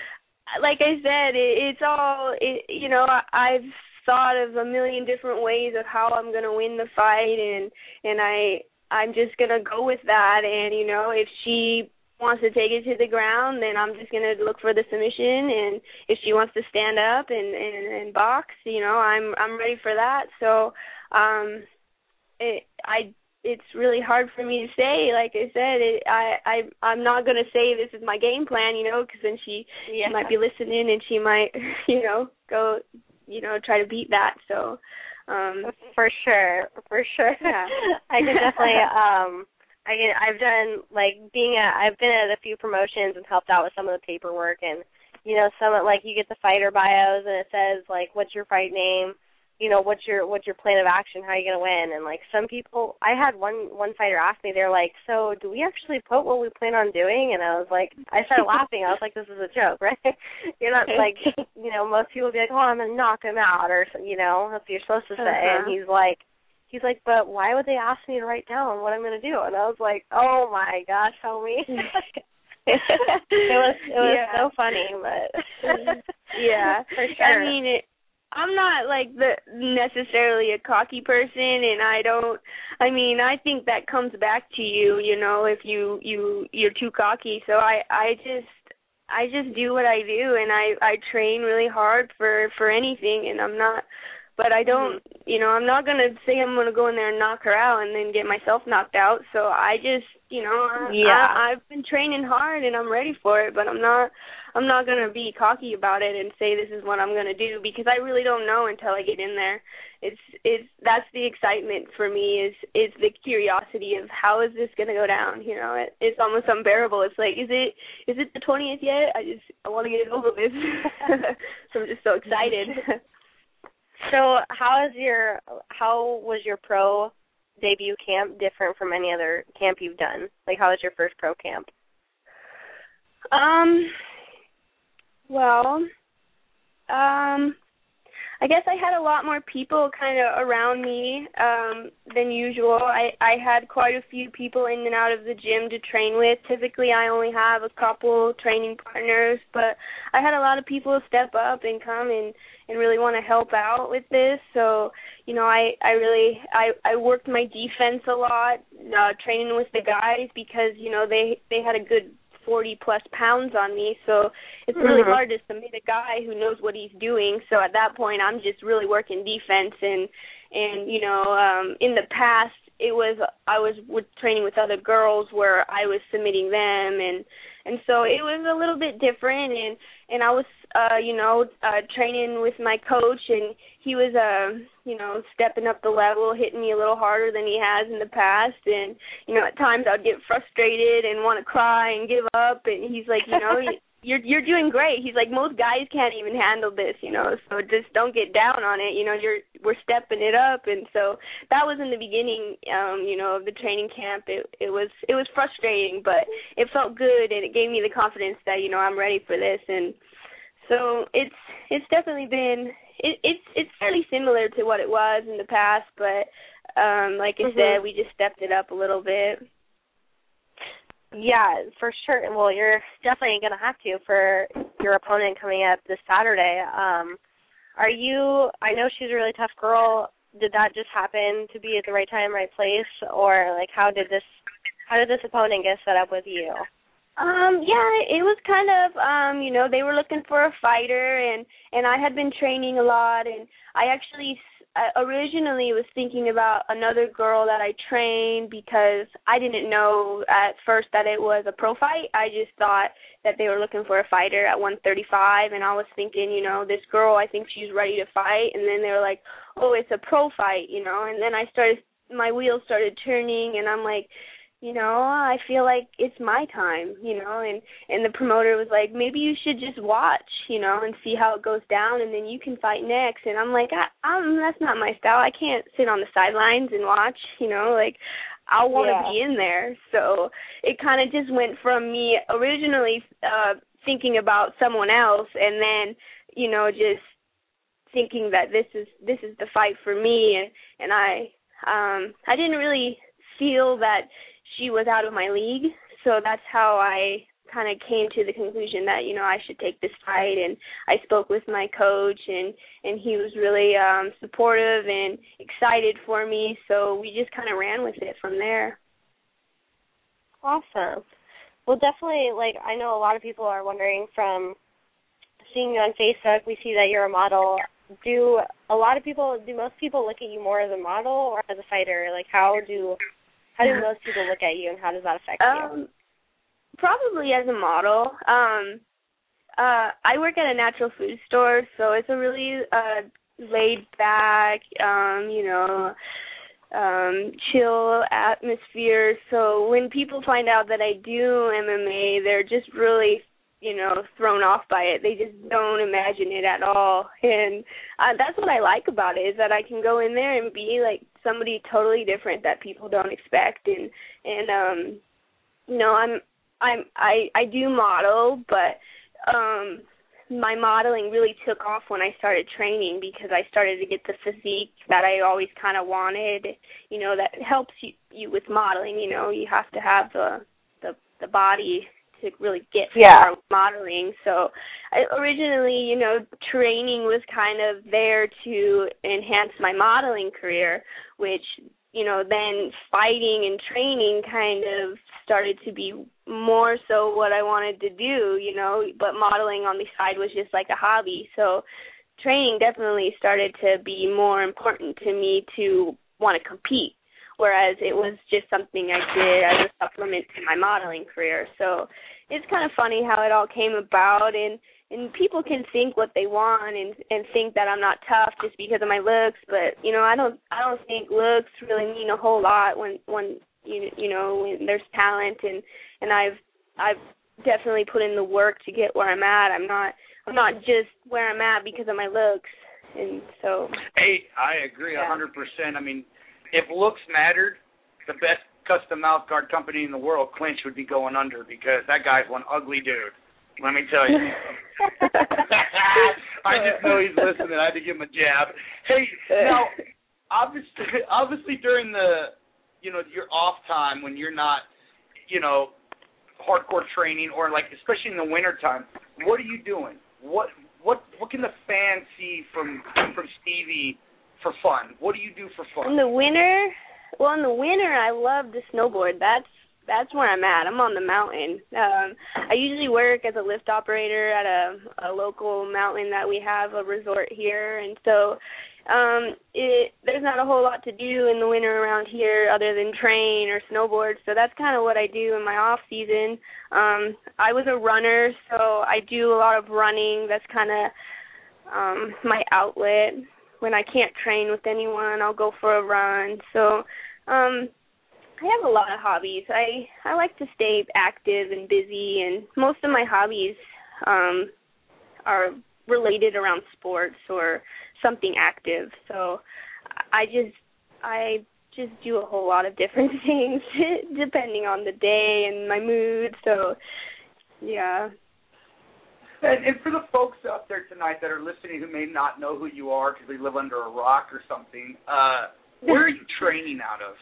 like I said, it, it's all, it, you know, I, I've thought of a million different ways of how I'm going to win the fight, and and I, I'm just going to go with that. And, you know, if she wants to take it to the ground, then I'm just going to look for the submission. And if she wants to stand up and, and, and box, you know, I'm I'm ready for that. So um, it, I it's really hard for me to say. Like I said, it, I, I, I'm not going to say this is my game plan, you know, because then she, yeah. she might be listening and she might, you know, go, you know, try to beat that. So um, for sure, for sure. Yeah. I can definitely um, I can, I've done, like, being at, I've been at a few promotions and helped out with some of the paperwork, and, you know, some, like, you get the fighter bios, and it says, like, what's your fight name, you know, what's your, what's your plan of action, how are you going to win, and, like, some people, I had one, one fighter ask me, they're like, so do we actually put what we plan on doing, and I was like, I started laughing, I was like, this is a joke, right? You're not, like, you know, most people would be like, oh, I'm going to knock him out, or, you know, that's what you're supposed to say, uh-huh. and he's like, He's like, but why would they ask me to write down what I'm going to do? And I was like, oh, my gosh, help me. it was it was yeah. so funny, but yeah. For sure. I mean, it, I'm not, like, the necessarily a cocky person, and I don't, I mean, I think that comes back to you, you know, if you, you, you're too cocky. So I, I just, I just do what I do, and I, I train really hard for, for anything, and I'm not, but I don't, mm-hmm. you know, I'm not going to say I'm going to go in there and knock her out and then get myself knocked out. So I just, you know, yeah. I, I've been training hard and I'm ready for it, but I'm not, I'm not going to be cocky about it and say this is what I'm going to do, because I really don't know until I get in there. It's, it's, that's the excitement for me, is, is the curiosity of how is this going to go down? You know, it, it's almost unbearable. It's like, is it, is it the twentieth yet? I just, I want to get it over with. So I'm just so excited. So how is your how was your pro debut camp different from any other camp you've done? Like, how was your first pro camp? Um. Well, um, I guess I had a lot more people kind of around me um, than usual. I, I had quite a few people in and out of the gym to train with. Typically, I only have a couple training partners, but I had a lot of people step up and come and, and really want to help out with this. So, you know, I, I really, I, I worked my defense a lot, uh, training with the guys, because, you know, they, they had a good forty plus pounds on me, so it's really mm-hmm. hard to submit a guy who knows what he's doing. So at that point, I'm just really working defense, and and you know, um, in the past, it was I was with, training with other girls where I was submitting them, and and so it was a little bit different, and and I was uh, you know uh, training with my coach, and he was uh, you know stepping up the level, hitting me a little harder than he has in the past, and you know at times I'd get frustrated and want to cry and give up, and he's like, you know. You're you're doing great. He's like, most guys can't even handle this, you know, so just don't get down on it. You know, you're we're stepping it up. And so that was in the beginning, um, you know, of the training camp. It it was it was frustrating, but it felt good, and it gave me the confidence that, you know, I'm ready for this. And so it's it's definitely been it, it's it's fairly similar to what it was in the past, but um, like I mm-hmm. said, we just stepped it up a little bit. Yeah, for sure. Well, you're definitely going to have to for your opponent coming up this Saturday. Um, are you, I know she's a really tough girl. Did that just happen to be at the right time, right place? Or, like, how did this, how did this opponent get set up with you? Um, yeah, it was kind of, um, you know, they were looking for a fighter, and, and I had been training a lot, and I actually I originally was thinking about another girl that I trained, because I didn't know at first that it was a pro fight. I just thought that they were looking for a fighter at one thirty-five, and I was thinking, you know, this girl, I think she's ready to fight, and then they were like, oh, it's a pro fight, you know, and then I started, my wheels started turning, and I'm like, you know, I feel like it's my time, you know, and, and the promoter was like, maybe you should just watch, you know, and see how it goes down, and then you can fight next. And I'm like, I, I'm, that's not my style. I can't sit on the sidelines and watch, you know, like, I want to yeah. be in there. So it kind of just went from me originally uh, thinking about someone else, and then, you know, just thinking that this is this is the fight for me, and, and I um, I didn't really feel that she was out of my league, so that's how I kind of came to the conclusion that, you know, I should take this fight, and I spoke with my coach, and, and he was really um, supportive and excited for me, so we just kind of ran with it from there. Awesome. Well, definitely, like, I know a lot of people are wondering from seeing you on Facebook, we see that you're a model. Do a lot of people, do most people look at you more as a model or as a fighter? Like, how do how do most people look at you, and how does that affect um, you? Probably as a model. Um, uh, I work at a natural food store, so it's a really uh, laid back, um, you know, um, chill atmosphere. So when people find out that I do M M A, they're just really, you know, thrown off by it. They just don't imagine it at all. And uh, that's what I like about it, is that I can go in there and be like somebody totally different that people don't expect. And and um, you know, I'm I'm I I do model, but um, my modeling really took off when I started training, because I started to get the physique that I always kind of wanted. You know, that helps you you with modeling. You know, you have to have the the the body to really get yeah. far with modeling. So I, originally, you know, training was kind of there to enhance my modeling career, which, you know, then fighting and training kind of started to be more so what I wanted to do, you know, but modeling on the side was just like a hobby. So training definitely started to be more important to me to want to compete, whereas it was just something I did as a supplement to my modeling career. So it's kind of funny how it all came about, and, and people can think what they want and, and think that I'm not tough just because of my looks, but, you know, I don't I don't think looks really mean a whole lot when, when you you know, when there's talent, and, and I've I've definitely put in the work to get where I'm at. I'm not I'm not just where I'm at because of my looks. And so Hey, I agree a hundred percent. I mean, if looks mattered, the best custom mouth guard company in the world, Clinch, would be going under, because that guy's one ugly dude. Let me tell you. I just know he's listening. I had to give him a jab. Hey, now, obviously, obviously during the, you know, your off time when you're not, you know, hardcore training, or like especially in the winter time, what are you doing? What what what can the fans see from from Stevie for fun? What do you do for fun? In the winter, well, in the winter, I love to snowboard. That's that's where I'm at. I'm on the mountain. Um, I usually work as a lift operator at a, a local mountain that we have, a resort here, and so um, it, there's not a whole lot to do in the winter around here other than train or snowboard. So that's kind of what I do in my off season. Um, I was a runner, so I do a lot of running. That's kind of um, my outlet. When I can't train with anyone, I'll go for a run. So um, I have a lot of hobbies. I, I like to stay active and busy, and most of my hobbies um, are related around sports or something active. So I just I just do a whole lot of different things depending on the day and my mood. So yeah. And, and for the folks out there tonight that are listening who may not know who you are because they live under a rock or something, uh, where are you training out of?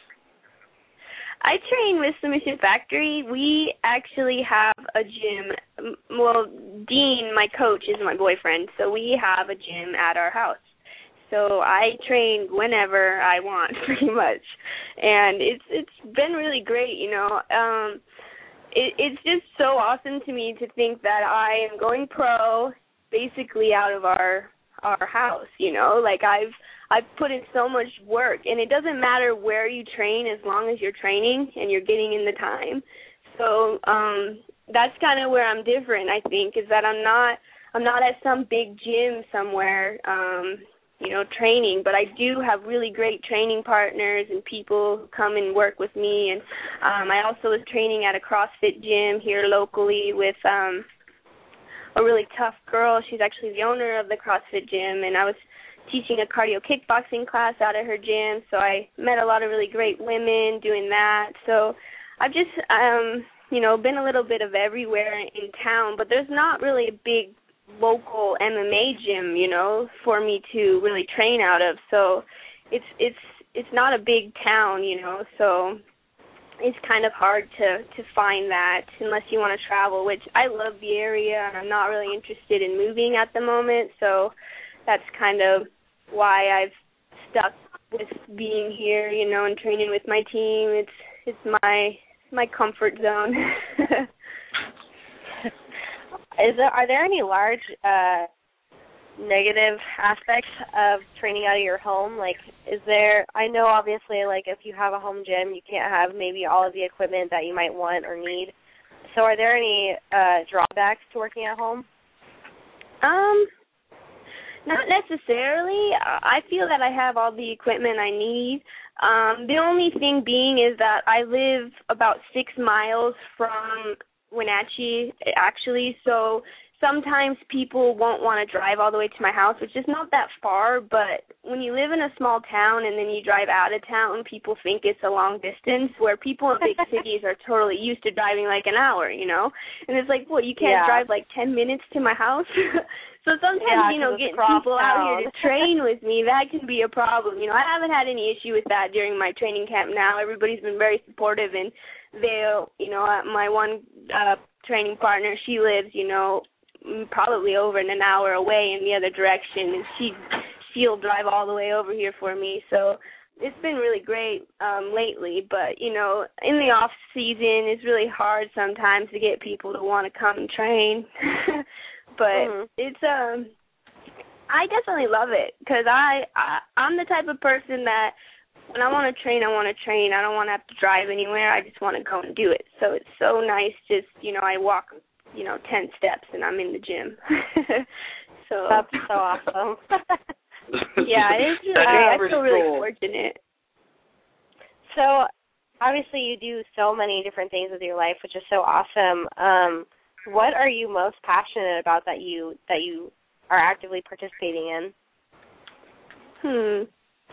I train with Submission Factory. We actually have a gym. Well, Dean, my coach, is my boyfriend, so we have a gym at our house. So I train whenever I want, pretty much, and it's it's been really great. You know, um, it, it's just so awesome to me to think that I am going pro, basically out of our our house. You know, like I've I've put in so much work, and it doesn't matter where you train as long as you're training and you're getting in the time. So um, that's kind of where I'm different, I think, is that I'm not I'm not at some big gym somewhere, um, you know, training, but I do have really great training partners and people who come and work with me. And um, I also was training at a CrossFit gym here locally with um, a really tough girl. She's actually the owner of the CrossFit gym, and I was teaching a cardio kickboxing class out at her gym, so I met a lot of really great women doing that. So I've just, um, you know, been a little bit of everywhere in town, but there's not really a big local M M A gym, you know, for me to really train out of. So it's it's it's not a big town, you know, so it's kind of hard to to find that unless you want to travel, which I love the area and I'm not really interested in moving at the moment, so that's kind of why I've stuck with being here, you know, and training with my team. It's it's my my comfort zone. Is there are there any large uh, negative aspects of training out of your home? Like, is there? I know obviously, like if you have a home gym, you can't have maybe all of the equipment that you might want or need. So, are there any uh, drawbacks to working at home? Um. Not necessarily. I feel that I have all the equipment I need. Um, the only thing being is that I live about six miles from Wenatchee, actually, so sometimes people won't want to drive all the way to my house, which is not that far, but when you live in a small town and then you drive out of town, people think it's a long distance, where people in big cities are totally used to driving like an hour, you know? And it's like, well, you can't yeah. drive like ten minutes to my house? So sometimes, yeah, you know, getting people out here to train with me, that can be a problem. You know, I haven't had any issue with that during my training camp now. Everybody's been very supportive, and they'll, you know, uh, my one uh, training partner, she lives, you know, probably over an hour away in the other direction, and she, she'll drive all the way over here for me. So it's been really great um, lately, but, you know, in the off season, it's really hard sometimes to get people to want to come and train. But mm-hmm. it's um, I definitely love it because I, I I'm the type of person that when I want to train, I want to train. I don't want to have to drive anywhere. I just want to go and do it. So it's so nice. Just you know, I walk, you know, ten steps and I'm in the gym. So that's so awesome. Yeah, it's really, I feel really cool. fortunate. So obviously, you do so many different things with your life, which is so awesome. Um. What are you most passionate about that you that you are actively participating in? Hmm.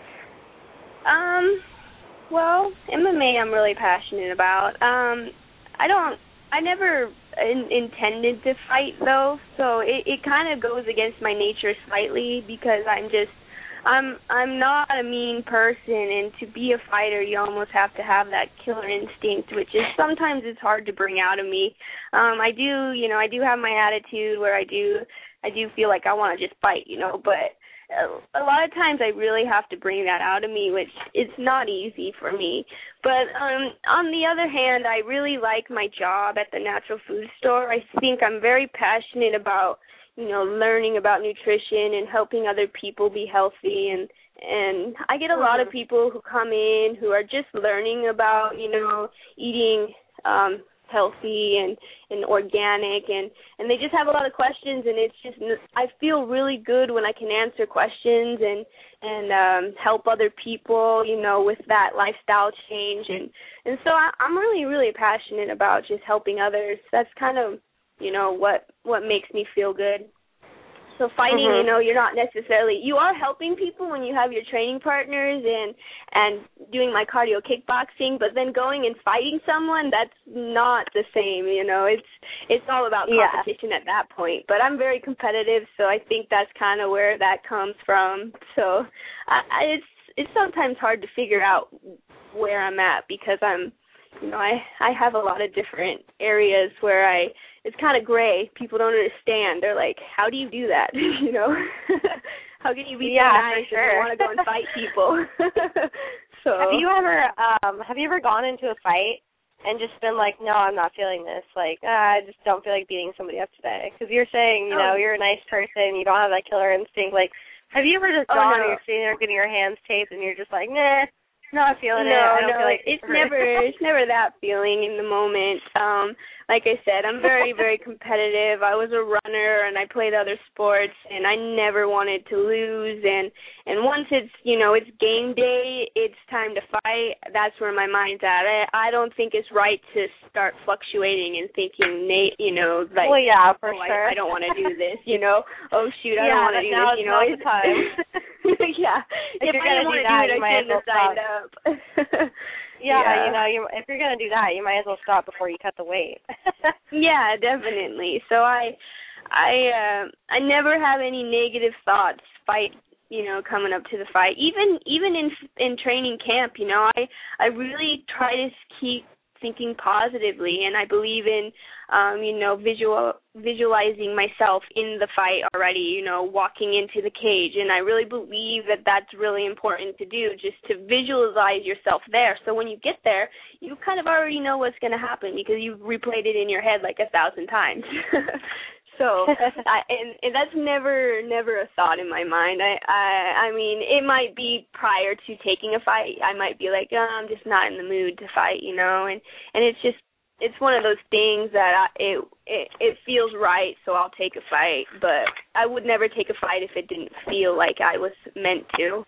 Um. Well, M M A I'm really passionate about. Um. I don't. I never in, intended to fight though, so it it kind of goes against my nature slightly because I'm just. I'm I'm not a mean person, and to be a fighter, you almost have to have that killer instinct, which is sometimes it's hard to bring out of me. Um, I do, you know, I do have my attitude where I do, I do feel like I want to just fight, you know, but a, a lot of times I really have to bring that out of me, which is not easy for me. But um, on the other hand, I really like my job at the natural food store. I think I'm very passionate about you know, learning about nutrition and helping other people be healthy. And, and I get a mm-hmm. lot of people who come in who are just learning about, you know, eating um, healthy and, and organic, and, and they just have a lot of questions, and it's just, I feel really good when I can answer questions and, and um, help other people, you know, with that lifestyle change. And, and so I, I'm really, really passionate about just helping others. That's kind of, you know, what what makes me feel good. So fighting, mm-hmm. you know, you're not necessarily, you are helping people when you have your training partners and and doing my cardio kickboxing, but then going and fighting someone, that's not the same, you know. It's it's all about competition yeah. at that point. But I'm very competitive, so I think that's kind of where that comes from. So I, I, it's it's sometimes hard to figure out where I'm at because I'm, you know, I, I have a lot of different areas where I, it's kind of gray. People don't understand. They're like, how do you do that? You know? How can you be yeah, so nice sure. and want to go and fight people? So have you ever um have you ever gone into a fight and just been like, no, I'm not feeling this. Like, ah, I just don't feel like beating somebody up today. Because you're saying, you know, oh. you're a nice person. You don't have that killer instinct. Like, have you ever just oh, gone no. and you're sitting there getting your hands taped and you're just like, nah, not feeling no, it. I don't no, feel like it's never, it's never that feeling in the moment. Um, like I said, I'm very, very competitive. I was a runner and I played other sports, and I never wanted to lose. And and once it's, you know, it's game day, it's time to fight. That's where my mind's at. I, I don't think it's right to start fluctuating and thinking, Nate, you know, like, well, yeah, for oh, sure. I, I don't want to do this, you know. Oh shoot, I yeah, don't want to do now this, you know. It's the time. Yeah, if, if you're I gonna didn't want do to that, do it, you I might as shouldn't well have signed stop. up. Yeah, yeah, you know, you, if you're going to do that, you might as well stop before you cut the weight. Yeah, definitely. So I I uh, I never have any negative thoughts fight, you know, coming up to the fight. Even even in in training camp, you know, I I really try to keep thinking positively, and I believe in, um, you know, visual visualizing myself in the fight already, you know, walking into the cage, and I really believe that that's really important to do, just to visualize yourself there. So when you get there, you kind of already know what's going to happen because you've replayed it in your head like a thousand times. So, I, and, and that's never, never a thought in my mind. I, I, I mean, it might be prior to taking a fight. I might be like, oh, I'm just not in the mood to fight, you know. And, and it's just, it's one of those things that I, it, it, it feels right, so I'll take a fight. But I would never take a fight if it didn't feel like I was meant to.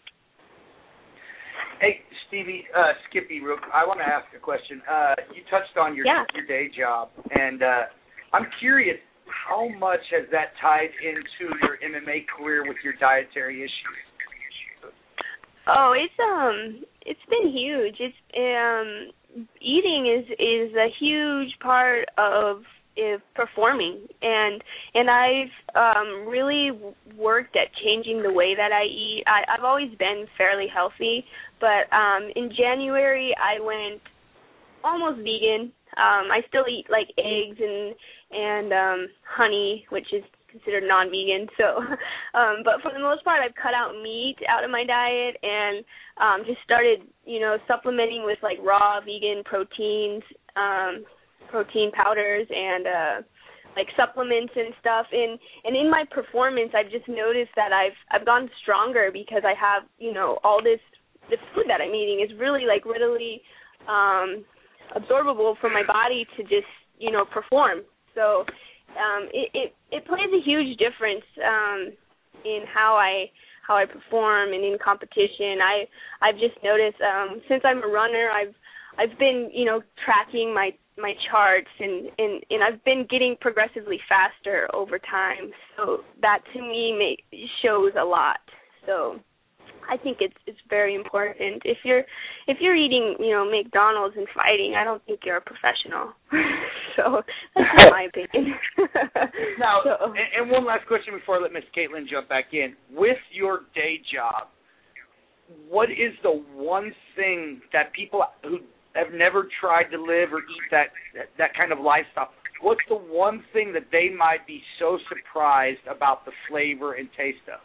Hey, Stevie, uh, Skippy, real, I want to ask a question. Uh, you touched on your yeah. your day job, and uh, I'm curious. How much has that tied into your M M A career with your dietary issues? Oh, it's um, it's been huge. It's um, eating is is a huge part of uh, performing, and and I've um really worked at changing the way that I eat. I, I've always been fairly healthy, but um, in January I went almost vegan. Um, I still eat like eggs and and um, honey, which is considered non-vegan. So, um, but for the most part, I've cut out meat out of my diet and um, just started, you know, supplementing with like raw vegan proteins, um, protein powders, and uh, like supplements and stuff. And and in my performance, I've just noticed that I've I've gotten stronger because I have, you know, all this the food that I'm eating is really like readily um, absorbable for my body to just, you know, perform. So um, it, it it plays a huge difference um, in how I how I perform and in competition. I I've just noticed um, since I'm a runner, I've I've been, you know, tracking my, my charts and, and, and I've been getting progressively faster over time. So that to me may, shows a lot. So I think it's it's very important. If you're if you're eating, you know, McDonald's and fighting, I don't think you're a professional. So that's my opinion. Now, so. and, and one last question before I let Miss Caitlin jump back in. With your day job, what is the one thing that people who have never tried to live or eat that that kind of lifestyle, what's the one thing that they might be so surprised about the flavor and taste of?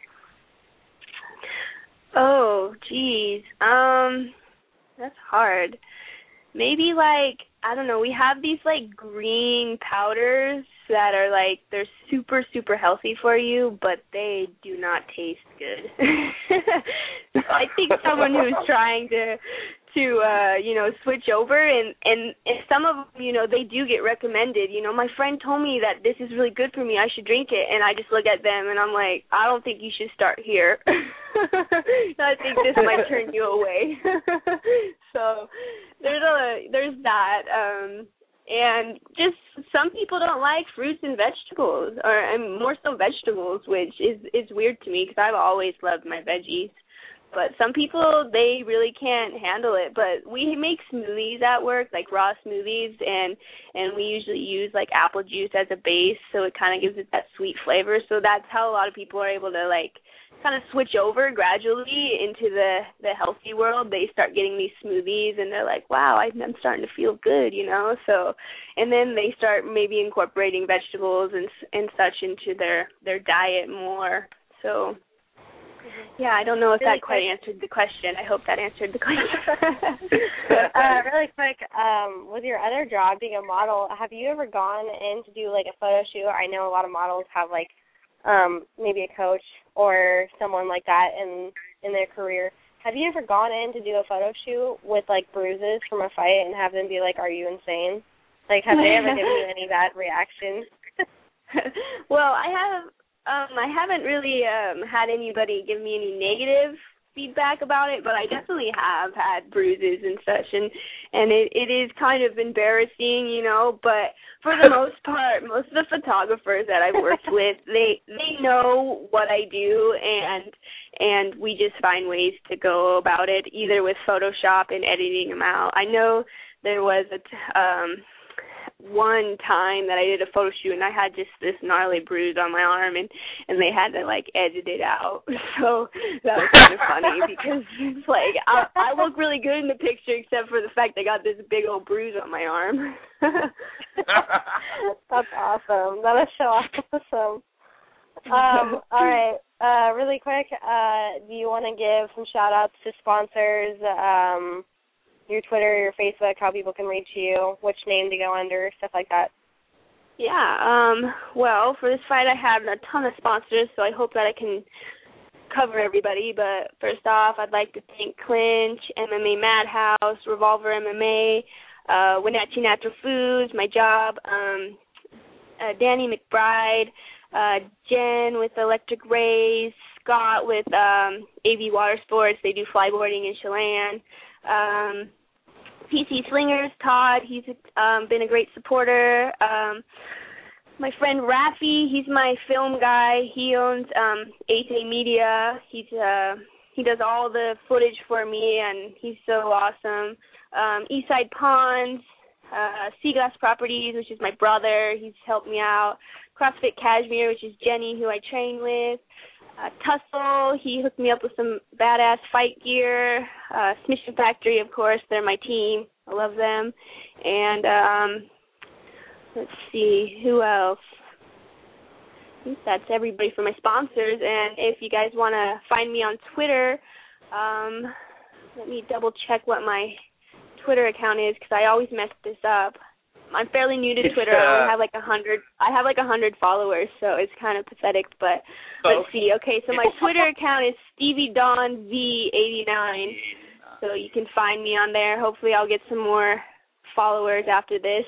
Oh, geez. Um, that's hard. Maybe, like, I don't know, we have these, like, green powders that are, like, they're super, super healthy for you, but they do not taste good. So I think someone who's trying to, to uh, you know, switch over, and, and, and some of them, you know, they do get recommended. You know, my friend told me that this is really good for me, I should drink it, and I just look at them, and I'm like, I don't think you should start here. I think this might turn you away. So there's a there's that, um, and just some people don't like fruits and vegetables, or and more so vegetables, which is is weird to me because I've always loved my veggies. But some people, they really can't handle it. But we make smoothies at work, like raw smoothies, and and we usually use like apple juice as a base, so it kind of gives it that sweet flavor. So that's how a lot of people are able to like kind of switch over gradually into the, the healthy world. They start getting these smoothies, and they're like, wow, I'm starting to feel good, you know. So, and then they start maybe incorporating vegetables and and such into their, their diet more. So, yeah, I don't know if really that quite quick. answered the question. I hope that answered the question. uh, really quick, um, with your other job, being a model, have you ever gone in to do like a photo shoot? I know a lot of models have like um, maybe a coach or someone like that in in their career. Have you ever gone in to do a photo shoot with like bruises from a fight and have them be like, "Are you insane?" Like, have they ever given you any bad reactions? Well, I have. Um, I haven't really um, had anybody give me any negative feedback about it, but I definitely have had bruises and such, and and it, it is kind of embarrassing, you know. But for the most part, most of the photographers that I've worked with, they they know what I do, and and we just find ways to go about it, either with Photoshop and editing them out. I know there was a t- um. one time that I did a photo shoot, and I had just this gnarly bruise on my arm, and and they had to like edit it out. So that was kind of funny because it's like I, I look really good in the picture, except for the fact I got this big old bruise on my arm. That's awesome. That is so awesome. Um, all right. Uh, really quick, uh, do you want to give some shout-outs to sponsors, um, your Twitter, your Facebook, how people can reach you, which name to go under, stuff like that? Yeah, um, well, for this fight I had a ton of sponsors, so I hope that I can cover everybody. But first off, I'd like to thank Clinch, M M A Madhouse, Revolver M M A, uh, Wenatchee Natural Foods, my job, um, uh, Danny McBride, uh, Jen with Electric Rays, Scott with um, A V Water Sports. They do flyboarding in Chelan. Um, P C Slingers, Todd, he's um, been a great supporter. Um, my friend Rafi, he's my film guy. He owns um, eight A Media. He's uh, he does all the footage for me, and he's so awesome. Um, Eastside Ponds, uh, Seaglass Properties, which is my brother. He's helped me out. CrossFit Cashmere, which is Jenny, who I train with. Uh, Tussle, he hooked me up with some badass fight gear. Uh, Smishing Factory, of course, they're my team. I love them. And um, let's see, who else? I think that's everybody for my sponsors. And if you guys want to find me on Twitter, um, let me double check what my Twitter account is because I always mess this up. I'm fairly new to Twitter. Uh, I only have like a hundred. I have like a hundred followers, so it's kind of pathetic. But oh. let's see. Okay, so my Twitter account is Stevie Dawn V eighty-nine. So you can find me on there. Hopefully, I'll get some more followers after this.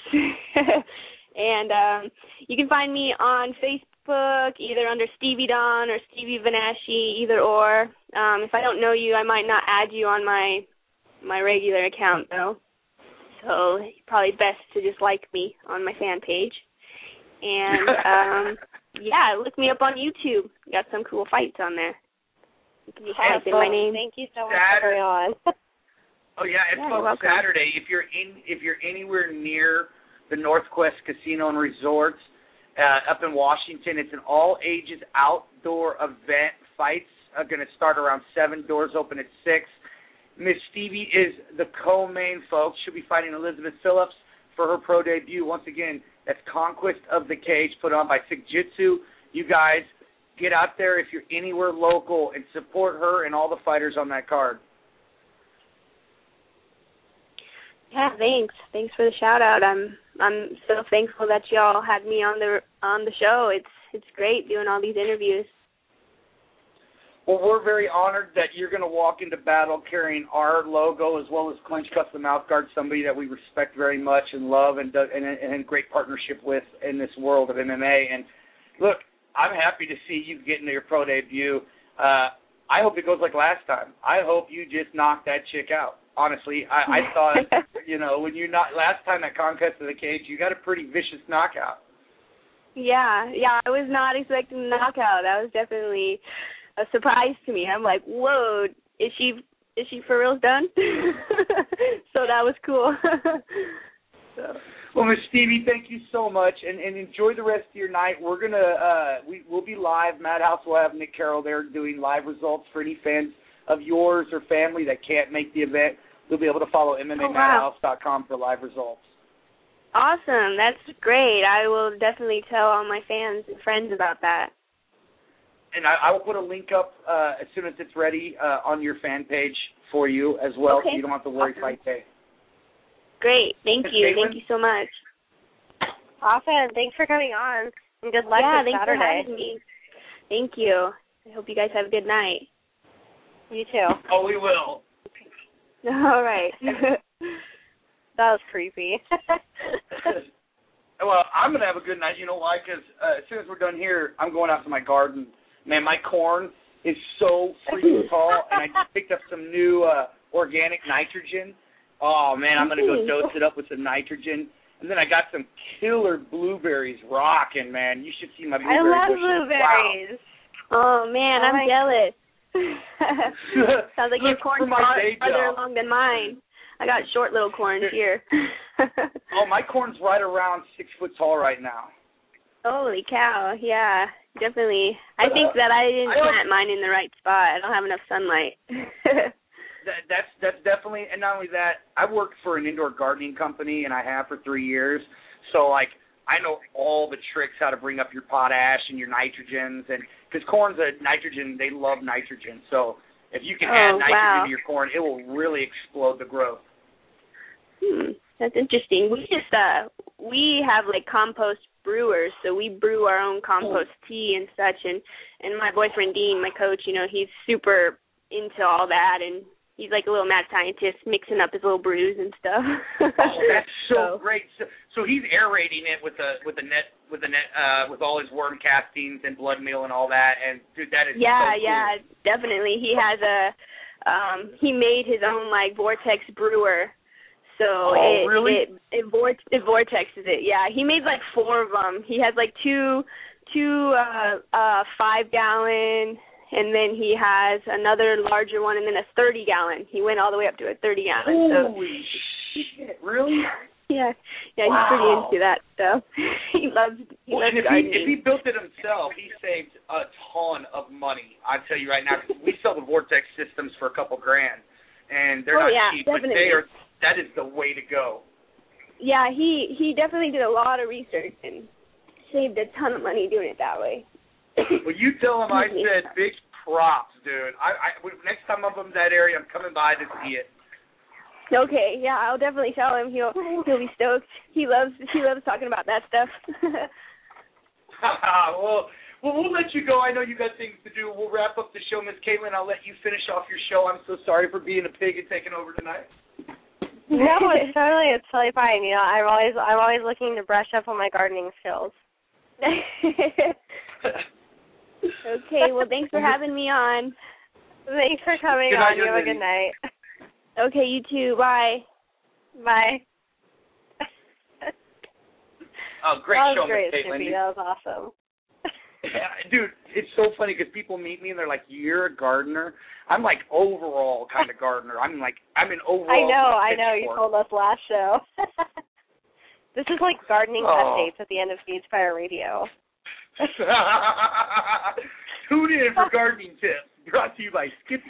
And um, you can find me on Facebook, either under Stevie Dawn or Stevie Venasci, either or. Um, if I don't know you, I might not add you on my my regular account though. So probably best to just like me on my fan page. And, um, yeah, look me up on YouTube. Got some cool fights on there. You can just type in my name. Thank you so much for coming on. Oh, yeah, it's yeah, Saturday. If you're in, if you're anywhere near the Northwest Casino and Resorts uh, up in Washington, it's an all-ages outdoor event. Fights are going to start around seven, doors open at six. Miss Stevie is the co-main, folks. She'll be fighting Elizabeth Phillips for her pro debut. Once again, that's Conquest of the Cage, put on by Sikjitsu. You guys, get out there if you're anywhere local and support her and all the fighters on that card. Yeah, thanks. Thanks for the shout out. I'm I'm so thankful that y'all had me on the on the show. It's it's great doing all these interviews. Well, we're very honored that you're going to walk into battle carrying our logo as well as Clinch Custom Mouthguard, somebody that we respect very much and love and and, and a great partnership with in this world of M M A. And, look, I'm happy to see you get into your pro debut. Uh, I hope it goes like last time. I hope you just knock that chick out. Honestly, I, I thought, you know, when you not last time at Conquest of the Cage, you got a pretty vicious knockout. Yeah, yeah, I was not expecting the knockout. That was definitely a surprise to me. I'm like, whoa, is she is she for real done? So that was cool. So. Well, Miss Stevie, thank you so much, and, and enjoy the rest of your night. We're gonna uh, we we'll be live. Madhouse will have Nick Carroll there doing live results for any fans of yours or family that can't make the event. They'll be able to follow M M A Madhouse dot com for live results. Awesome, that's great. I will definitely tell all my fans and friends about that. And I, I will put a link up uh, as soon as it's ready uh, on your fan page for you as well, okay. So you don't have to worry awesome. Fight Day. Great. Thank you. Caitlin? Thank you so much. Awesome. Thanks for coming on. And good luck yeah, this thanks Saturday. For having me. Thank you. I hope you guys have a good night. You too. Oh, we will. All right. That was creepy. Well, I'm going to have a good night. You know why? Because uh, as soon as we're done here, I'm going out to my garden. Man, my corn is so freaking tall, and I just picked up some new uh, organic nitrogen. Oh, man, I'm going to go dose it up with some nitrogen. And then I got some killer blueberries rocking, man. You should see my blueberry I love bushes. blueberries. Wow. Oh, man, oh I'm jealous. Sounds like your corn's far, farther along than mine. I got short little corns here. Oh, my corn's right around six foot tall right now. Holy cow! Yeah, definitely. I think that I didn't I plant mine in the right spot. I don't have enough sunlight. that, that's that's definitely, and not only that, I worked for an indoor gardening company, and I have for three years. So like, I know all the tricks how to bring up your potash and your nitrogens, and because corn's a nitrogen, they love nitrogen. So if you can oh, add nitrogen wow. to your corn, it will really explode the growth. Hmm, that's interesting. We just uh we have like compost brewers, so we brew our own compost tea and such. And and my boyfriend Dean, my coach, you know, he's super into all that, and he's like a little mad scientist, mixing up his little brews and stuff. Oh, that's so, so great! So, so he's aerating it with a with a net with a net uh, with all his worm castings and blood meal and all that. And dude, that is yeah, so cool. yeah, definitely. He has a um he made his own like vortex brewer. So oh, it, really? it it vort it vortexes it. Yeah, he made like four of them. He has like two two uh uh five gallon, and then he has another larger one, and then a thirty gallon. He went all the way up to a thirty gallon. Holy so, shit! Really? Yeah, yeah. Wow. He's pretty into that stuff. he loves he Well, loves and if gardening. he, if he built it himself, he saved a ton of money. I tell you right now, 'cause we sell the vortex systems for a couple grand, and they're oh, not yeah, cheap, definitely. but they are. That is the way to go. Yeah, he he definitely did a lot of research and saved a ton of money doing it that way. Well, you tell him I said big props, dude. I, I next time I'm in that area, I'm coming by to see it. Okay, yeah, I'll definitely tell him. He'll he'll be stoked. He loves he loves talking about that stuff. well, well, we'll let you go. I know you got things to do. We'll wrap up the show, Miss Caitlin. I'll let you finish off your show. I'm so sorry for being a pig and taking over tonight. No, it's totally it's totally fine. You know, I'm always I'm always looking to brush up on my gardening skills. Okay, well, thanks for having me on. Thanks for coming good on. Night, you have a good night. Okay, you too. Bye. Bye. Oh, great that show, was great, Miss Caitlin. Snoopy. That was awesome. Yeah, dude, it's so funny because people meet me and they're like, "You're a gardener." I'm like overall kind of gardener. I'm like I'm an overall. I know, I know. You pitchfork. told us last show. This is like gardening Oh. updates at the end of Cage Fire Radio. Tune in for gardening tips, brought to you by Skippy.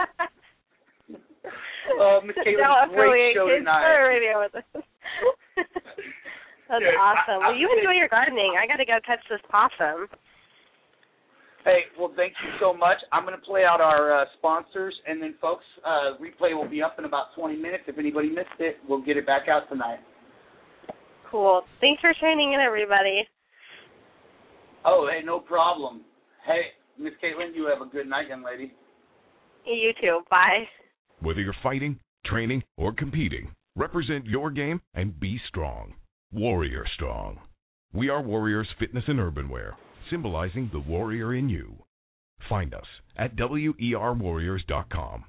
Oh, Miss Caitlin, Don't great affiliate show Cage tonight. Fire Radio with us. That's Dude, awesome. I, I, Well, you enjoy your gardening. I got to go touch this possum. Hey, well, thank you so much. I'm going to play out our uh, sponsors, and then, folks, uh, replay will be up in about twenty minutes. If anybody missed it, we'll get it back out tonight. Cool. Thanks for tuning in, everybody. Oh, hey, no problem. Hey, Miss Caitlin, you have a good night, young lady. You too. Bye. Whether you're fighting, training, or competing, represent your game and be strong. Warrior Strong. We are Warriors Fitness and Urban Wear, symbolizing the warrior in you. Find us at W E R warriors dot com.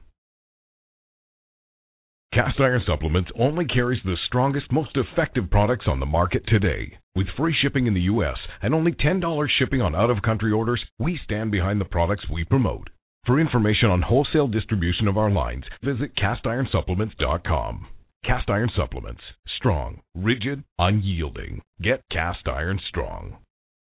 Cast Iron Supplements only carries the strongest, most effective products on the market today. With free shipping in the U S and only ten dollars shipping on out-of-country orders, we stand behind the products we promote. For information on wholesale distribution of our lines, visit cast iron supplements dot com. Cast Iron Supplements. Strong, rigid, unyielding. Get Cast Iron Strong.